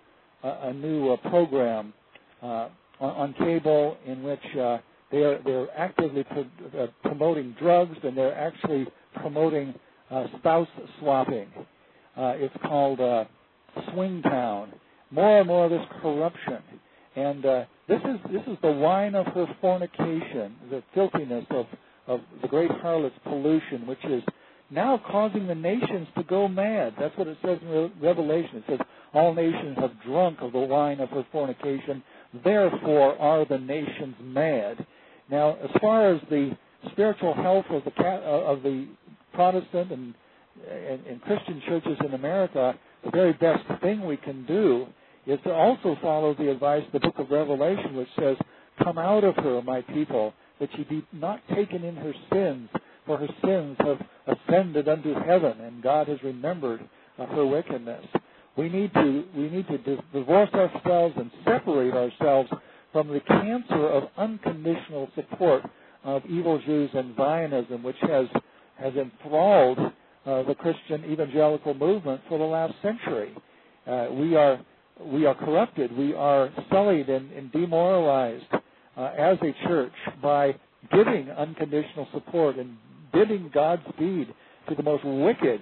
new program on cable in which they're actively promoting drugs, and they're actually promoting spouse swapping. It's called Swingtown. More and more of this corruption, and this is the wine of her fornication, the filthiness of the great harlot's pollution, which is now causing the nations to go mad. That's what it says in Revelation. It says, all nations have drunk of the wine of her fornication, therefore are the nations mad. Now, as far as the spiritual health of the Protestant and Christian churches in America, the very best thing we can do is to also follow the advice of the book of Revelation, which says, come out of her, my people, that ye be not taken in her sins, for her sins have ascended unto heaven, and God has remembered her wickedness. We need to divorce ourselves and separate ourselves from the cancer of unconditional support of evil Jews and Zionism, which has enthralled the Christian evangelical movement for the last century. We are corrupted. We are sullied and demoralized as a church by giving unconditional support and bidding Godspeed to the most wicked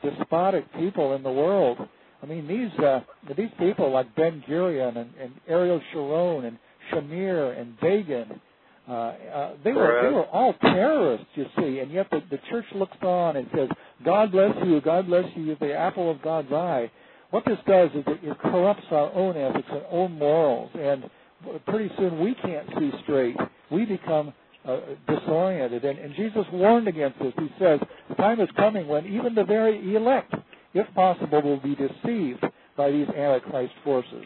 despotic people in the world. I mean, these people like Ben Gurion and Ariel Sharon and Shamir and Begin, they were all terrorists, you see, and yet the church looks on and says, God bless you, you're the apple of God's eye. What this does is it corrupts our own ethics and own morals, and pretty soon we can't see straight. We become disoriented, and Jesus warned against this. He says, the time is coming when even the very elect, if possible, will be deceived by these Antichrist forces.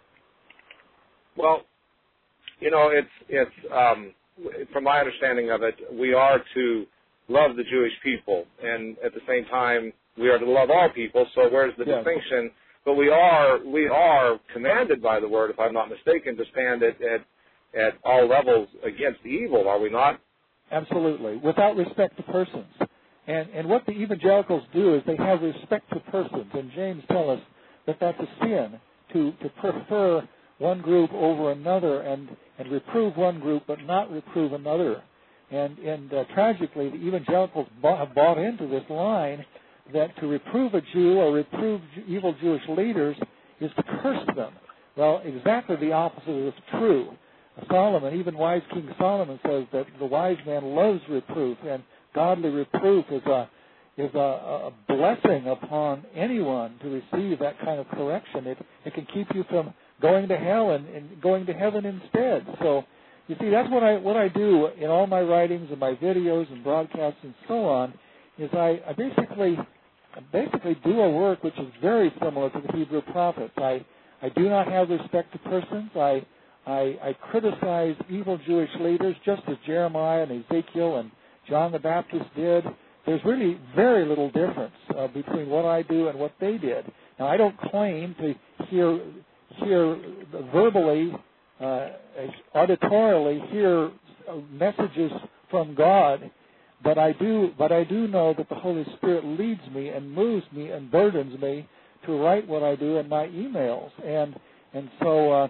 Well, it's from my understanding of it, we are to love the Jewish people, and at the same time, we are to love all people. So where's the distinction? But we are commanded by the Word, if I'm not mistaken, to stand at all levels against the evil. Are we not?
Absolutely, without respect to persons. And what the evangelicals do is they have respect to persons, and James tells us that that's a sin to prefer one group over another and reprove one group but not reprove another. And tragically, the evangelicals have bought into this line that to reprove a Jew or reprove evil Jewish leaders is to curse them. Well, exactly the opposite is true. Solomon, even wise King Solomon, says that the wise man loves reproof, and godly reproof is a blessing upon anyone to receive that kind of correction. It can keep you from going to hell and going to heaven instead. So, you see, that's what I do in all my writings and my videos and broadcasts and so on, is I basically do a work which is very similar to the Hebrew prophets. I do not have respect to persons. I criticize evil Jewish leaders just as Jeremiah and Ezekiel and John the Baptist did. There's really very little difference between what I do and what they did. Now, I don't claim to hear verbally, auditorially hear messages from God, but I do know that the Holy Spirit leads me and moves me and burdens me to write what I do in my emails, and so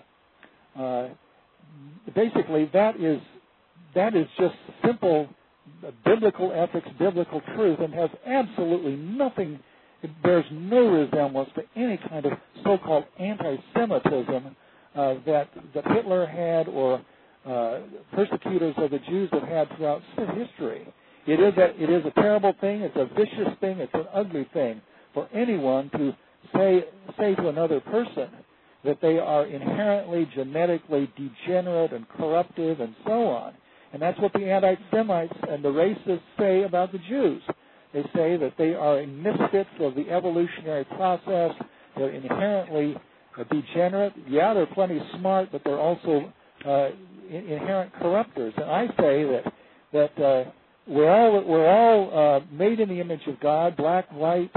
basically that is just simple biblical ethics, biblical truth, and has absolutely nothing. It bears no resemblance to any kind of so-called anti-Semitism that Hitler had or persecutors of the Jews have had throughout history. It is a terrible thing. It's a vicious thing. It's an ugly thing for anyone to say to another person that they are inherently genetically degenerate and corruptive and so on. And that's what the anti-Semites and the racists say about the Jews. They say that they are misfits of the evolutionary process. They're inherently degenerate. Yeah, they're plenty smart, but they're also inherent corruptors. And I say that we're all made in the image of God, black, white,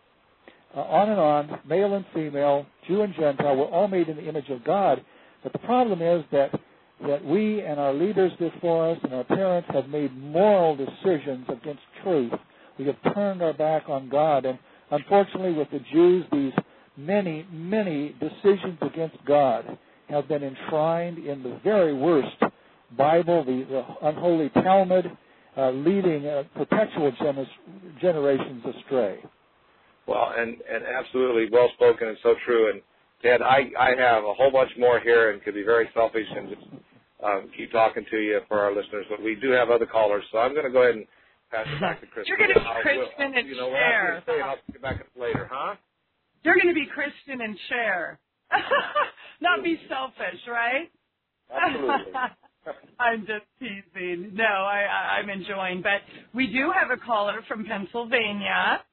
on and on, male and female, Jew and Gentile. We're all made in the image of God. But the problem is that we and our leaders before us and our parents have made moral decisions against truth. We have turned our back on God. And unfortunately with the Jews, these many, many decisions against God have been enshrined in the very worst Bible, the unholy Talmud, leading perpetual generations astray.
Well, and absolutely well spoken and so true. And Ted, I have a whole bunch more here and could be very selfish and just keep talking to you for our listeners, but we do have other callers, so I'm going to go ahead and pass it back to Kristen.
You're going to be Kristen and share.
I'll get back later, huh?
You're going to be Kristen and share. Not be selfish, right?
Absolutely.
I'm just teasing. No, I'm enjoying. But we do have a caller from Pennsylvania.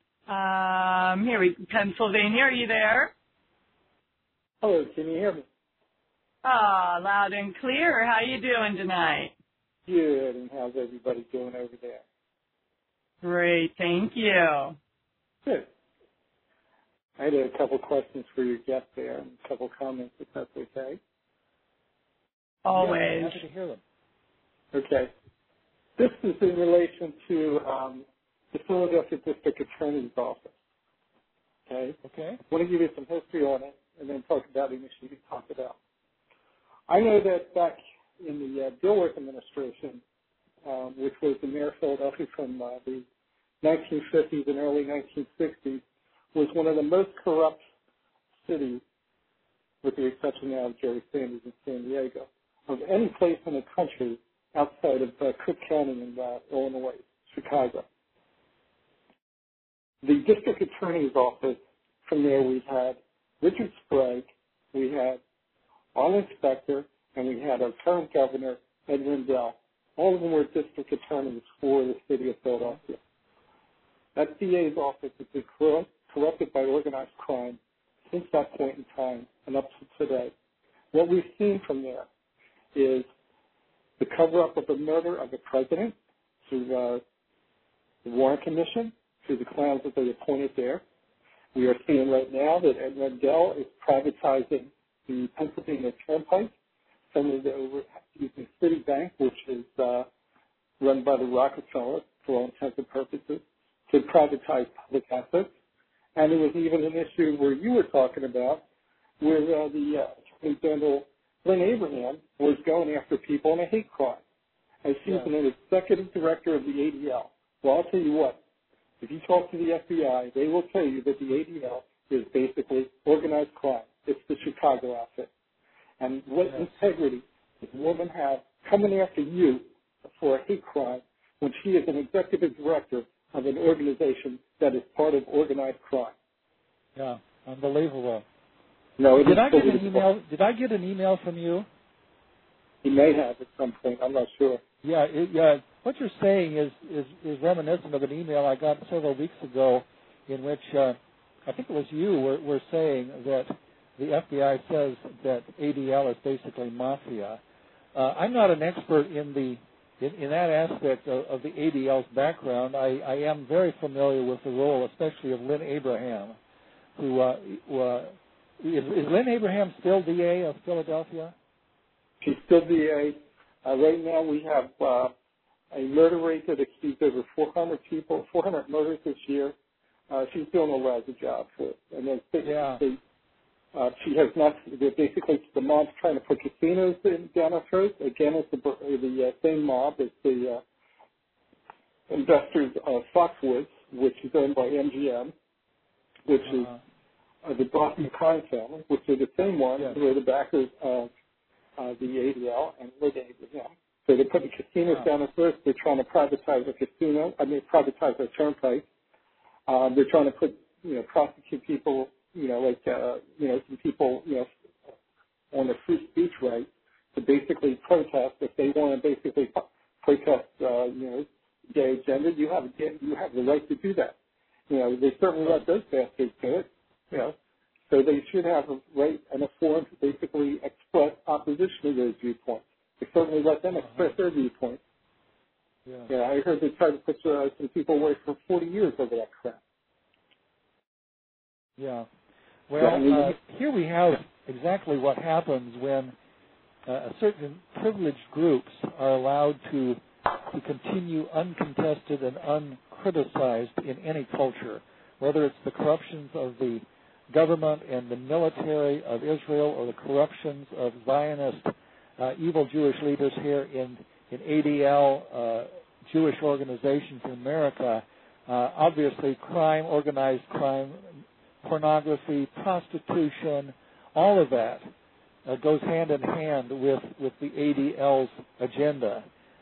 Pennsylvania, are you there?
Hello, can you hear me?
Loud and clear. How you doing tonight?
Good, and how's everybody doing over there?
Great, thank you.
Good. I had a couple questions for your guest there and a couple comments, if that's okay.
Always.
Yeah, happy to hear them.
Okay. This is in relation to the Philadelphia District Attorney's Office. Okay?
Okay.
I want to give you some history on it and then talk about an issue you talked about. I know that back in the Dilworth administration, which was the mayor of Philadelphia from the 1950s and early 1960s, was one of the most corrupt cities, with the exception now of Jerry Sanders in San Diego, of any place in the country outside of Cook County in Illinois, Chicago. The district attorney's office, from there we had Richard Sprague, we had our inspector, and we had our current governor, Ed Rendell. All of them were district attorneys for the city of Philadelphia. That DA's office has been corrupted by organized crime since that point in time and up to today. What we've seen from there is the cover-up of the murder of the president through the Warren Commission, through the clowns that they appointed there. We are seeing right now that Ed Rendell is privatizing the Pennsylvania Turnpike, some of the using Citibank, which is run by the Rockefeller for all intents and purposes, to privatize public assets. And there was even an issue where you were talking about where the Attorney General Lynn Abraham was going after people in a hate crime. And she's an executive director of the ADL. Well, I'll tell you what, if you talk to the FBI, they will tell you that the ADL is basically organized crime. It's the Chicago outfit. And what integrity does a woman have coming after you for a hate crime when she is an executive director of an organization that is part of organized crime?
Yeah, unbelievable.
No,
did I get an email from you?
You may have at some point. I'm not sure.
Yeah. What you're saying is reminiscent of an email I got several weeks ago, in which I think it was you were saying that the FBI says that ADL is basically mafia. I'm not an expert in that aspect of the ADL's background. I am very familiar with the role, especially of Lynn Abraham, who is Lynn Abraham still DA of Philadelphia?
She's still DA. Right now we have a murder rate that exceeds over 400 people, 400 murders this year. She's doing a lousy job for it. And then she has not, basically the mob's trying to put casinos down her throat. Again, it's the same mob as the investors of Foxwoods, which is owned by MGM, which is the Boston crime family, which are the same ones who are the backers of the ADL and Lynn Abraham. So they're putting casinos down at first. They're trying to privatize privatize a turnpike. They're trying to prosecute people, some people, on their free speech right to basically protest. If they want to basically protest, gay agenda, you have the right to do that. They certainly let those bastards do it. So they should have a right and a forum to basically express opposition to those viewpoints. They certainly let them express their viewpoints. Yeah, I heard they tried to put some people away for 40 years over that crap.
Yeah. Well, here we have exactly what happens when certain privileged groups are allowed to continue uncontested and uncriticized in any culture, whether it's the corruptions of the government and the military of Israel or the corruptions of Zionist evil Jewish leaders here in ADL, Jewish organizations in America. Obviously, crime, organized crime, pornography, prostitution, all of that goes hand in hand with the ADL's agenda.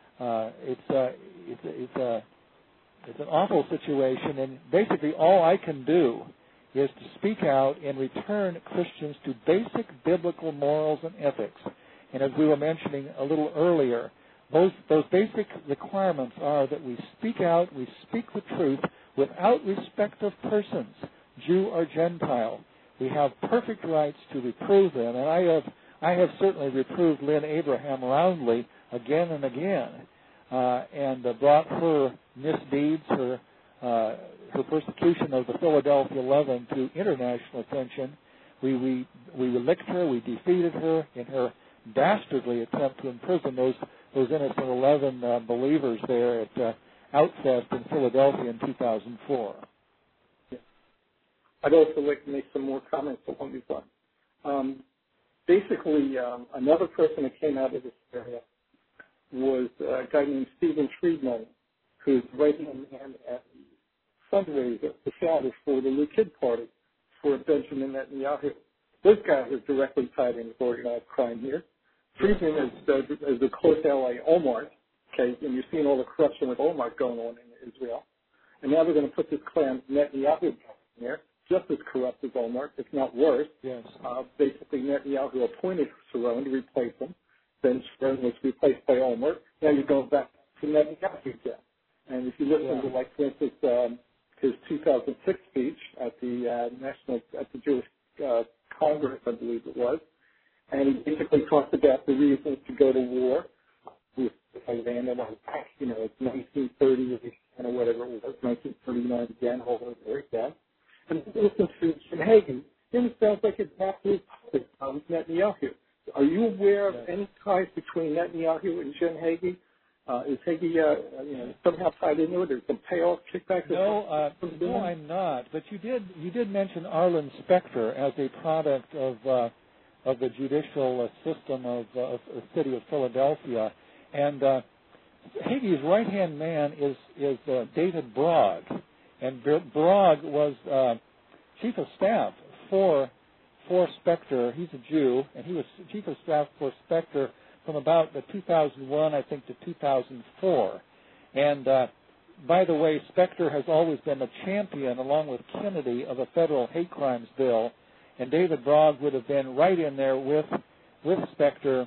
It's an awful situation, and basically all I can do is to speak out and return Christians to basic biblical morals and ethics. And as we were mentioning a little earlier, those basic requirements are that we speak out, we speak the truth without respect of persons, Jew or Gentile. We have perfect rights to reprove them, and I have certainly reproved Lynn Abraham roundly again and again, and brought her misdeeds, her persecution of the Philadelphia 11 to international attention. We licked her, we defeated her in her dastardly attempt to imprison those innocent 11 believers there at Outfest in Philadelphia in 2004.
I'd also like to make some more comments along these lines. Basically, another person that came out of this area was a guy named Stephen Friedman, who's right hand at fundraiser, the founders for the New Kid Party for Benjamin Netanyahu. Those guys are directly tied into organized crime here. Friedman is the close ally Omar, okay, and you're seeing all the corruption with Omar going on in Israel. And now they're going to put this clan Netanyahu in there, just as corrupt as Omar, if not worse.
Yes.
Basically, Netanyahu appointed Sharon to replace him. Then Sharon was replaced by Omar. Now you're going back to Netanyahu again. And if you listen to, like, for instance, his 2006 speech at the Jewish Congress, I believe it was, and he basically talked about the reasons to go to war with Iran and Iraq. You know, it's 1930 or whatever it was, 1939 again, all over again. And listen to Jim Hagee. It sounds like it's absolute puppet Netanyahu. Are you aware of any ties between Netanyahu and Jim Hagee? Is Hagee somehow tied into it? There's some payoff kickback?
No, I'm not. But you did mention Arlen Specter as a product of the judicial system of the city of Philadelphia, and Hagee's right-hand man is David Bragg, and Bragg was chief of staff for Specter. He's a Jew, and he was chief of staff for Specter from about 2001, I think, to 2004. And by the way, Specter has always been a champion, along with Kennedy, of a federal hate crimes bill, and David Bragg would have been right in there with Specter,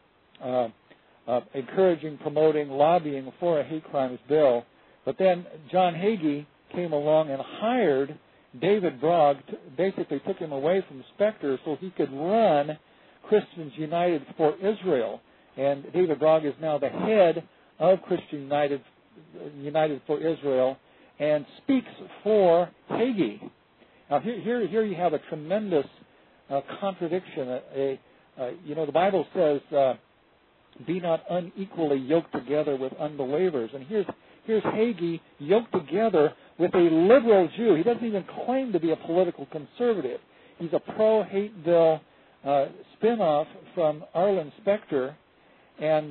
encouraging, promoting, lobbying for a hate crimes bill. But then John Hagee came along and hired David Bragg, basically took him away from Specter so he could run Christians United for Israel. And David Bragg is now the head of Christian United for Israel and speaks for Hagee. Now, here you have a tremendous contradiction. The Bible says, "Be not unequally yoked together with unbelievers." And here's Hagee yoked together with a liberal Jew. He doesn't even claim to be a political conservative. He's a pro-hate bill spin-off from Arlen Specter, and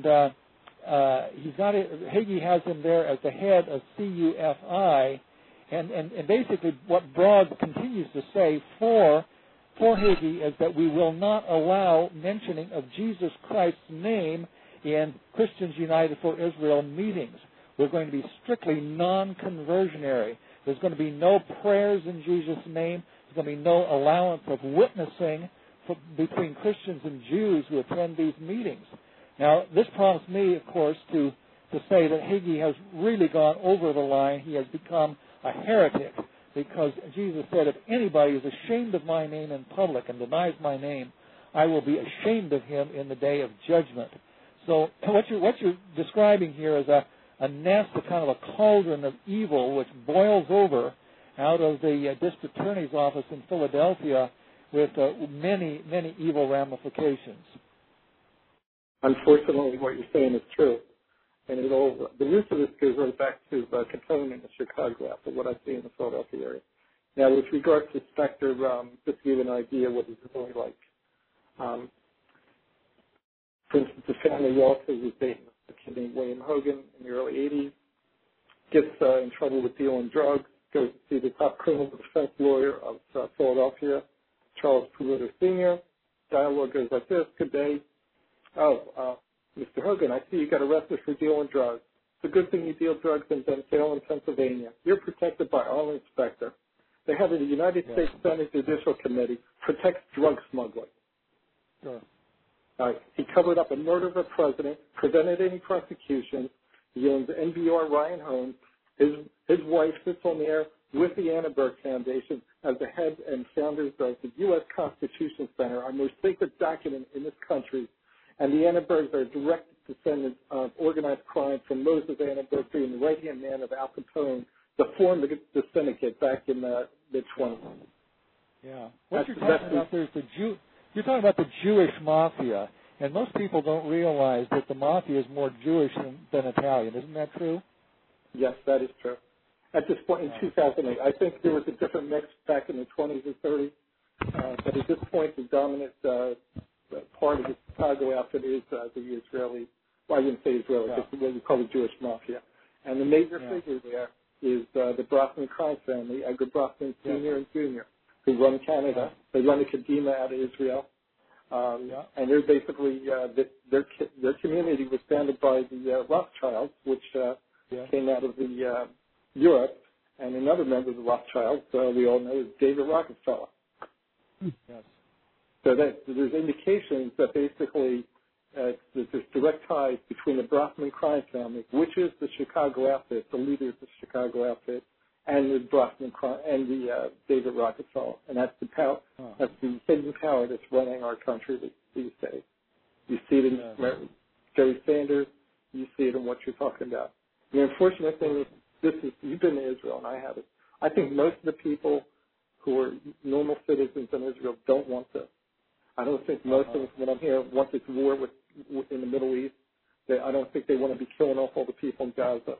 Hagee has him there as the head of CUFI, and basically what Bragg continues to say for Hagee is that we will not allow mentioning of Jesus Christ's name in Christians United for Israel meetings. We're going to be strictly non-conversionary. There's going to be no prayers in Jesus' name. There's going to be no allowance of witnessing between Christians and Jews who attend these meetings. Now, this prompts me, of course, to say that Hagee has really gone over the line. He has become a heretic, because Jesus said, if anybody is ashamed of my name in public and denies my name, I will be ashamed of him in the day of judgment. So what you're describing here is a nest, a kind of a cauldron of evil which boils over out of the district attorney's office in Philadelphia with many, many evil ramifications.
Unfortunately, what you're saying is true. And the roots of this goes right back to cantonment in Chicago, after what I see in the Philadelphia area. Now, with regards to Specter, just to give you an idea what he's really like. For instance, the family relative was dating a kid named William Hogan in the early 80s, gets in trouble with dealing drugs, goes to see the top criminal defense lawyer of Philadelphia, Charles Pruitt Sr. Dialogue goes like this: good day. Mr. Hogan, I see you got arrested for dealing drugs. It's a good thing you deal drugs in Bensalem, Pennsylvania. You're protected by Arlen Specter. They have the United States Senate Judicial Committee protects drug smuggling.
Sure.
He covered up a murder of a president, prevented any prosecution. He owns NBR Ryan Homes. His wife sits on there with the Annenberg Foundation as the head and founders of the U.S. Constitution Center, our most sacred document in this country. And the Annenbergs are direct descendants of organized crime from Moses Annenberg, being the right-hand man of Al Capone, that formed the syndicate back in the mid-20s.
Yeah. What you're talking about there is you're talking about the Jewish mafia, and most people don't realize that the mafia is more Jewish than Italian. Isn't that true?
Yes, that is true. At this point in 2008, I think there was a different mix back in the 20s and 30s, but at this point, the dominant part of the Chicago outfit is the Israeli, well, I wouldn't say Israeli, but what we call the Jewish mafia. And the major figure there is the Brosnan crime family, Edgar Brosnan Sr. and Jr., who run Canada. They run the Kadima out of Israel. And they're basically, their community was founded by the Rothschilds, which came out of the Europe, and another member of the Rothschilds, we all know, is David Rockefeller.
Yes.
So that there's indications that basically that there's direct ties between the Brosnan crime family, which is the Chicago outfit, the leader of the Chicago outfit, and the Brosnan crime and the David Rockefeller, and that's the power, that's the hidden power that's running our country these days. You see it in Jerry Sanders. You see it in what you're talking about. The unfortunate thing is, you've been to Israel and I haven't. I think most of the people who are normal citizens in Israel don't want this. I don't think most of them, when I'm here, want this war in the Middle East. I don't think they want to be killing off all the people in Gaza.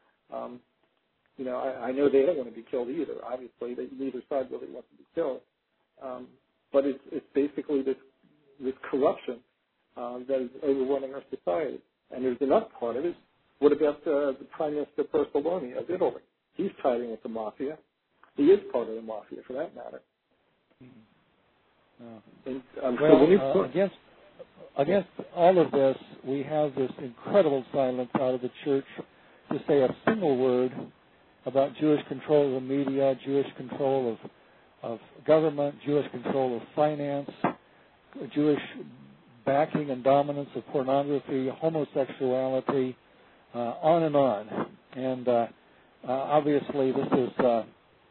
I know they don't want to be killed either. Obviously, neither side really wants to be killed. But it's basically this corruption that is overrunning our society. And there's another part of it. What about the Prime Minister Berlusconi of Italy? He's tied in with the mafia. He is part of the mafia, for that matter.
Against all of this, we have this incredible silence out of the church to say a single word about Jewish control of the media, Jewish control of government, Jewish control of finance, Jewish backing and dominance of pornography, homosexuality, on and on. And obviously this is a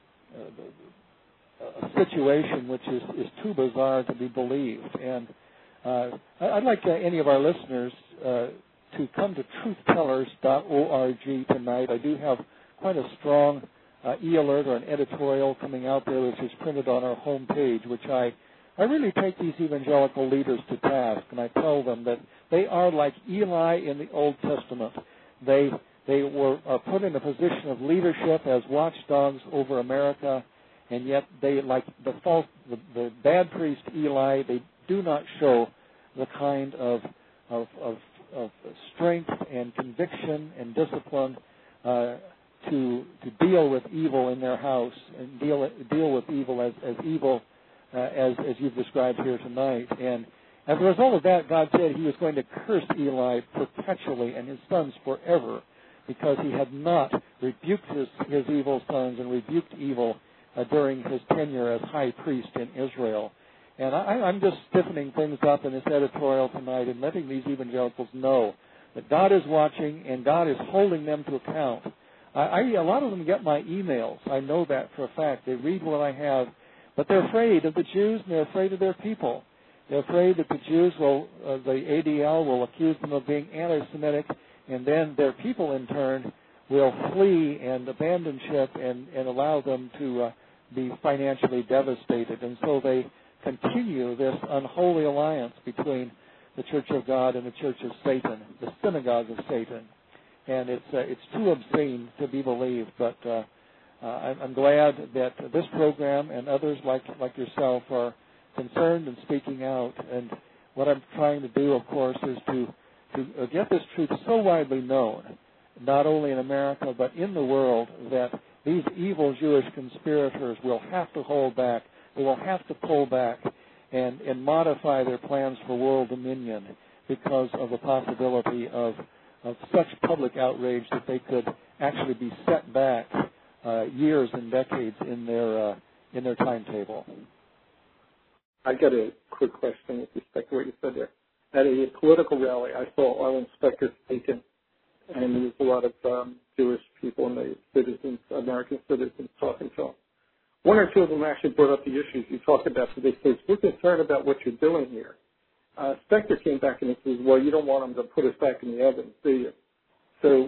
situation which is too bizarre to be believed. And I'd like any of our listeners to come to truthtellers.org tonight. I do have quite a strong e-alert or an editorial coming out there which is printed on our homepage, which I really take these evangelical leaders to task, and I tell them that they are like Eli in the Old Testament. They are put in a position of leadership as watchdogs over America, and yet they, like the bad priest Eli, they do not show the kind of strength and conviction and discipline to deal with evil in their house and deal with evil as evil as you've described here tonight. And as a result of that, God said He was going to curse Eli perpetually and his sons forever, because he had not rebuked his evil sons and rebuked evil during his tenure as high priest in Israel. And I'm just stiffening things up in this editorial tonight and letting these evangelicals know that God is watching and God is holding them to account. A lot of them get my emails. I know that for a fact. They read what I have, but they're afraid of the Jews and they're afraid of their people. They're afraid that the Jews the ADL will accuse them of being anti-Semitic, and then their people in turn will flee and abandon ship and allow them to be financially devastated. And so they continue this unholy alliance between the Church of God and the Church of Satan, the synagogue of Satan. And it's too obscene to be believed, but I'm glad that this program and others like yourself are concerned and speaking out. And what I'm trying to do, of course, is to get this truth so widely known, not only in America but in the world, that these evil Jewish conspirators will have to hold back. They will have to pull back and modify their plans for world dominion because of the possibility of such public outrage that they could actually be set back years and decades in their timetable.
I got a quick question with respect to what you said there. At a political rally, I saw Arlen Specter speaking, and there was a lot of Jewish people and American citizens talking to him. One or two of them actually brought up the issues you talked about. So they said, "We're concerned about what you're doing here." Specter came back and he says, "Well, you don't want them to put us back in the ovens, do you?" So,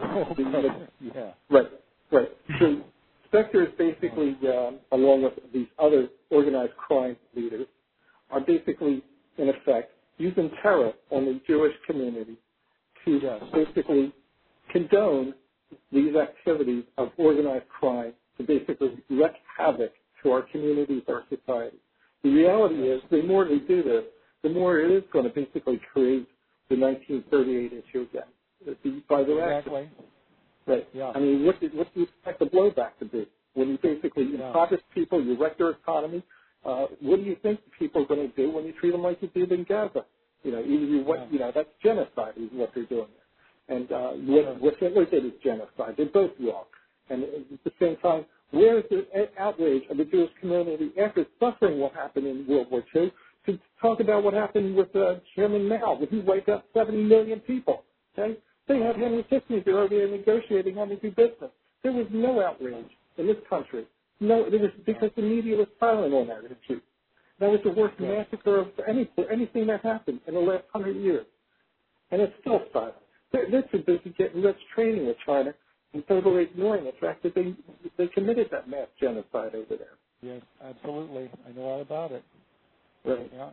right. So Specter is basically, along with these other organized crime leaders, are basically, in effect, using terror on the Jewish community to basically condone these activities of organized crime, to basically wreak havoc to our communities, our society. The reality is, the more they do this, the more it is going to basically create the 1938 issue again. By their actions. Right.
Yeah.
I mean, what do you expect the blowback to be? When you basically impoverish people, you wreck their economy, what do you think people are going to do when you treat them like you did in Gaza? That's genocide is what they're doing. And what Hitler did is genocide. They're both wrong. And at the same time, where is the outrage of the Jewish community after suffering what happened in World War II to talk about what happened with Chairman Mao, when he wiped out 70 million people? Okay? They had Henry Kissinger over there negotiating how to do business. There was no outrage in this country. No, it was because the media was silent on that issue. That was the worst massacre of anything that happened in the last 100 years. And it's still silent. They're too busy getting rich trading with China and totally ignoring the fact that they committed that mass genocide over there.
Yes, absolutely. I know all about it.
Right.
Yeah.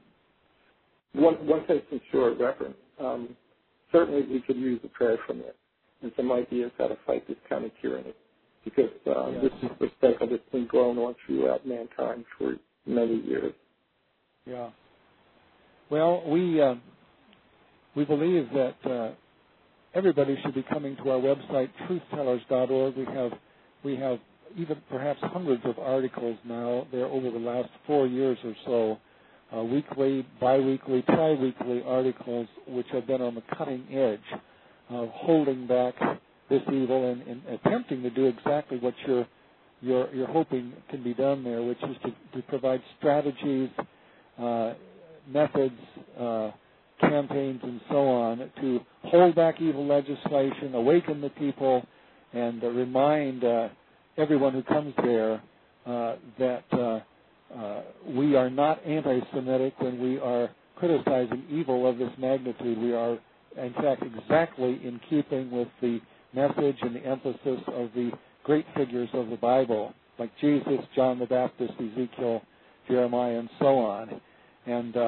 One thing for sure, Reverend, certainly we could use a prayer from it and some ideas how to fight this kind of tyranny, because this is the cycle that's been going on throughout mankind for many years.
Yeah. Well, we believe that everybody should be coming to our website, truthtellers.org. We have even perhaps hundreds of articles now there over the last 4 years or so, weekly, biweekly, tri-weekly articles which have been on the cutting edge of holding back this evil and attempting to do exactly what you're hoping can be done there, which is to provide strategies, methods, campaigns, and so on to hold back evil legislation, awaken the people, and remind everyone who comes there that we are not anti-Semitic when we are criticizing evil of this magnitude. We are, in fact, exactly in keeping with the message and the emphasis of the great figures of the Bible, like Jesus, John the Baptist, Ezekiel, Jeremiah, and so on. And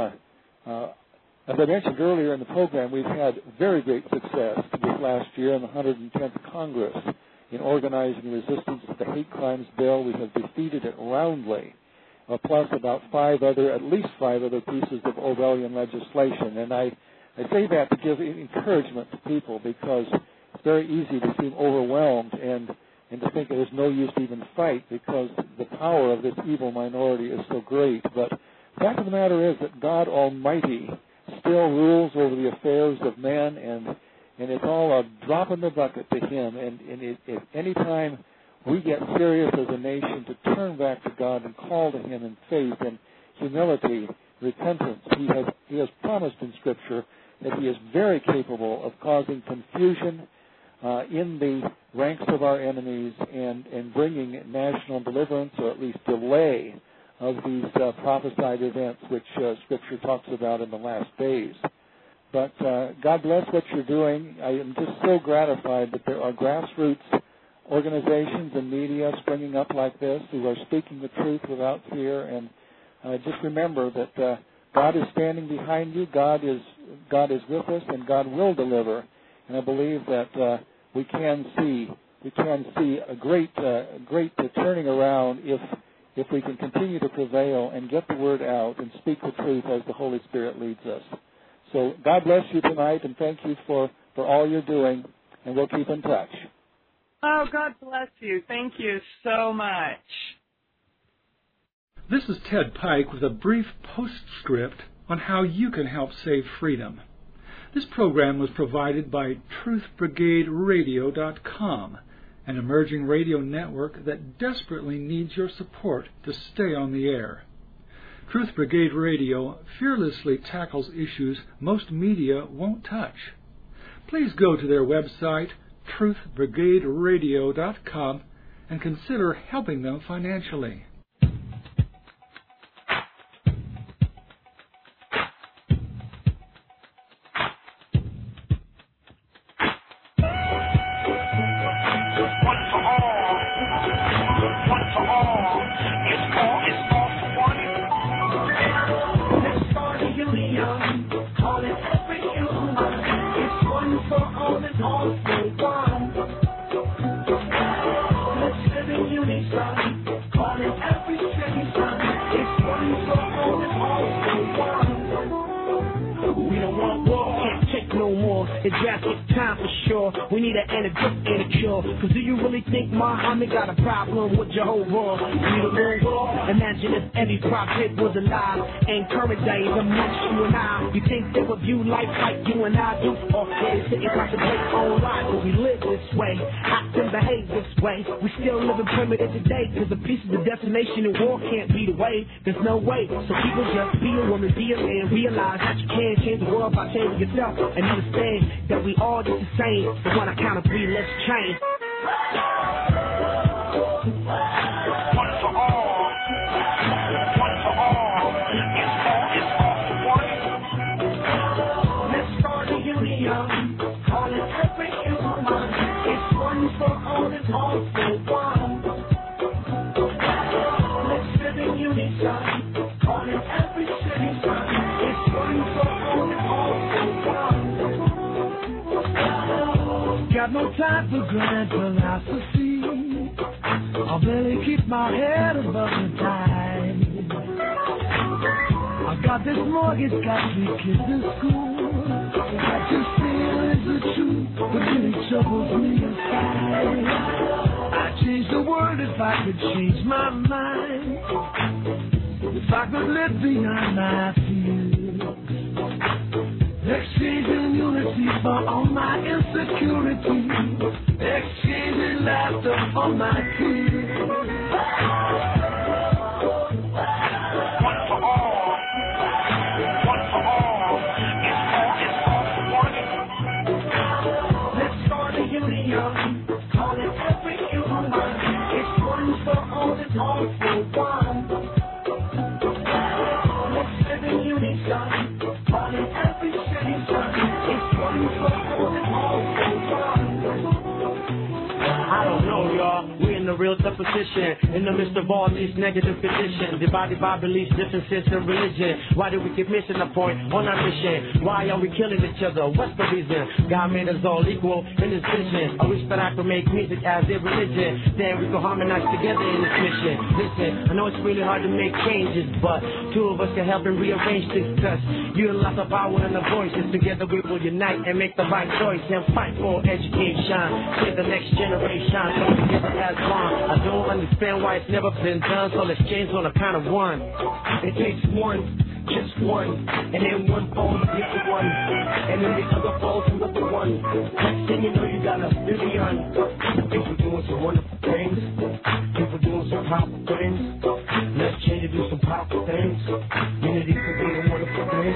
as I mentioned earlier in the program, we've had very great success this last year in the 110th Congress in organizing resistance to the hate crimes bill. We have defeated it roundly, plus about at least five other pieces of Orwellian legislation. And I say that to give encouragement to people, because it's very easy to seem overwhelmed and to think there's no use to even fight because the power of this evil minority is so great. But the fact of the matter is that God Almighty still rules over the affairs of men, and it's all a drop in the bucket to Him. And if any time we get serious as a nation to turn back to God and call to Him in faith and humility, repentance, He has promised in Scripture that He is very capable of causing confusion in the ranks of our enemies and bringing national deliverance, or at least delay of these prophesied events which Scripture talks about in the last days. But God bless what you're doing. I am just so gratified that there are grassroots organizations and media springing up like this who are speaking the truth without fear. And just remember that God is standing behind you. God is with us, and God will deliver. And I believe that we can see a great turning around if we can continue to prevail and get the word out and speak the truth as the Holy Spirit leads us. So God bless you tonight, and thank you for all you're doing, and we'll keep in touch.
Oh, God bless you. Thank you so much.
This is Ted Pike with a brief postscript on how you can help save freedom. This program was provided by TruthBrigadeRadio.com, an emerging radio network that desperately needs your support to stay on the air. Truth Brigade Radio fearlessly tackles issues most media won't touch. Please go to their website, TruthBrigadeRadio.com, and consider helping them financially.
no more. It's drastic time for sure. We need an antidote and a cure. Cause do you really think Muhammad got a problem with Jehovah? We need a new war. Imagine if every prophet was alive. And current days amongst you and I. You think they would view life like you and I do? Or they sit and contemplate on life. But we live this way, act and behave this way. We still living primitive today. Cause the peace is the destination and war can't be the way. There's no way. So people just be a woman, be a man. Realize that you can change the world by changing yourself. And understand that we all just the same. So on a count of three, let's change. One for all. One for all. It's all for one. Let's start a union. Call it every human. It's one for all and all for one. Let's live in unison. Call it every citizen. It's one for all and all for one. Got no time for grand philosophy. I'll barely keep my head above the tide. I got this mortgage, got 3 kids in school. What you feel is the truth, but really troubles me inside. I'd change the world if I could change my mind. If I could live beyond my fears. Exchanging unity for all my insecurity. Exchanging laughter for my tears. One for all. One for all. It's all for one. Let's start a union. Call it every human. It's one for all and all for one. Let's live in unison. Call it every citizen. It's one for all and all for one. I don't know, y'all. We're in a real tough position. In the midst of all these negative conditions. Divided by beliefs, differences, and religion. Why do we keep missing the point on our mission? Why are we killing each other? What's the reason? God made us all equal in His vision. I wish that I could make music as a religion. Then we could harmonize together in this mission. Listen, I know it's really hard to make changes, but 2 of us can help and rearrange this. Cause you have lots of power and the voices. Together we will unite and make the right choice and fight for education. Save the next generation. Come together as one. I don't understand why it's never been done, so let's change on a count of one. It takes one, just one, and then one falls to the one, and then the other falls to the one. Next thing you know, you got a billion. People doing some wonderful things. People doing some powerful things. Let's change and do some powerful things. Unity could be a wonderful thing.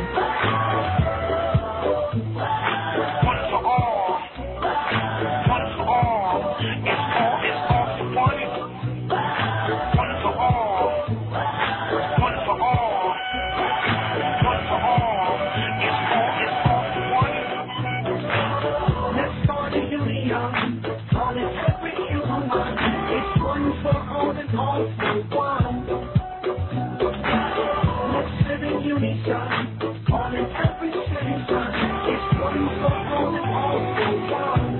One for all. One for all. It's all for one. One for all. One for all. One for all. It's all for one. Let's start a union. Call it every human. It's one for all and all for one. Let's live in unison. Call it every citizen. It's one for all and all for one.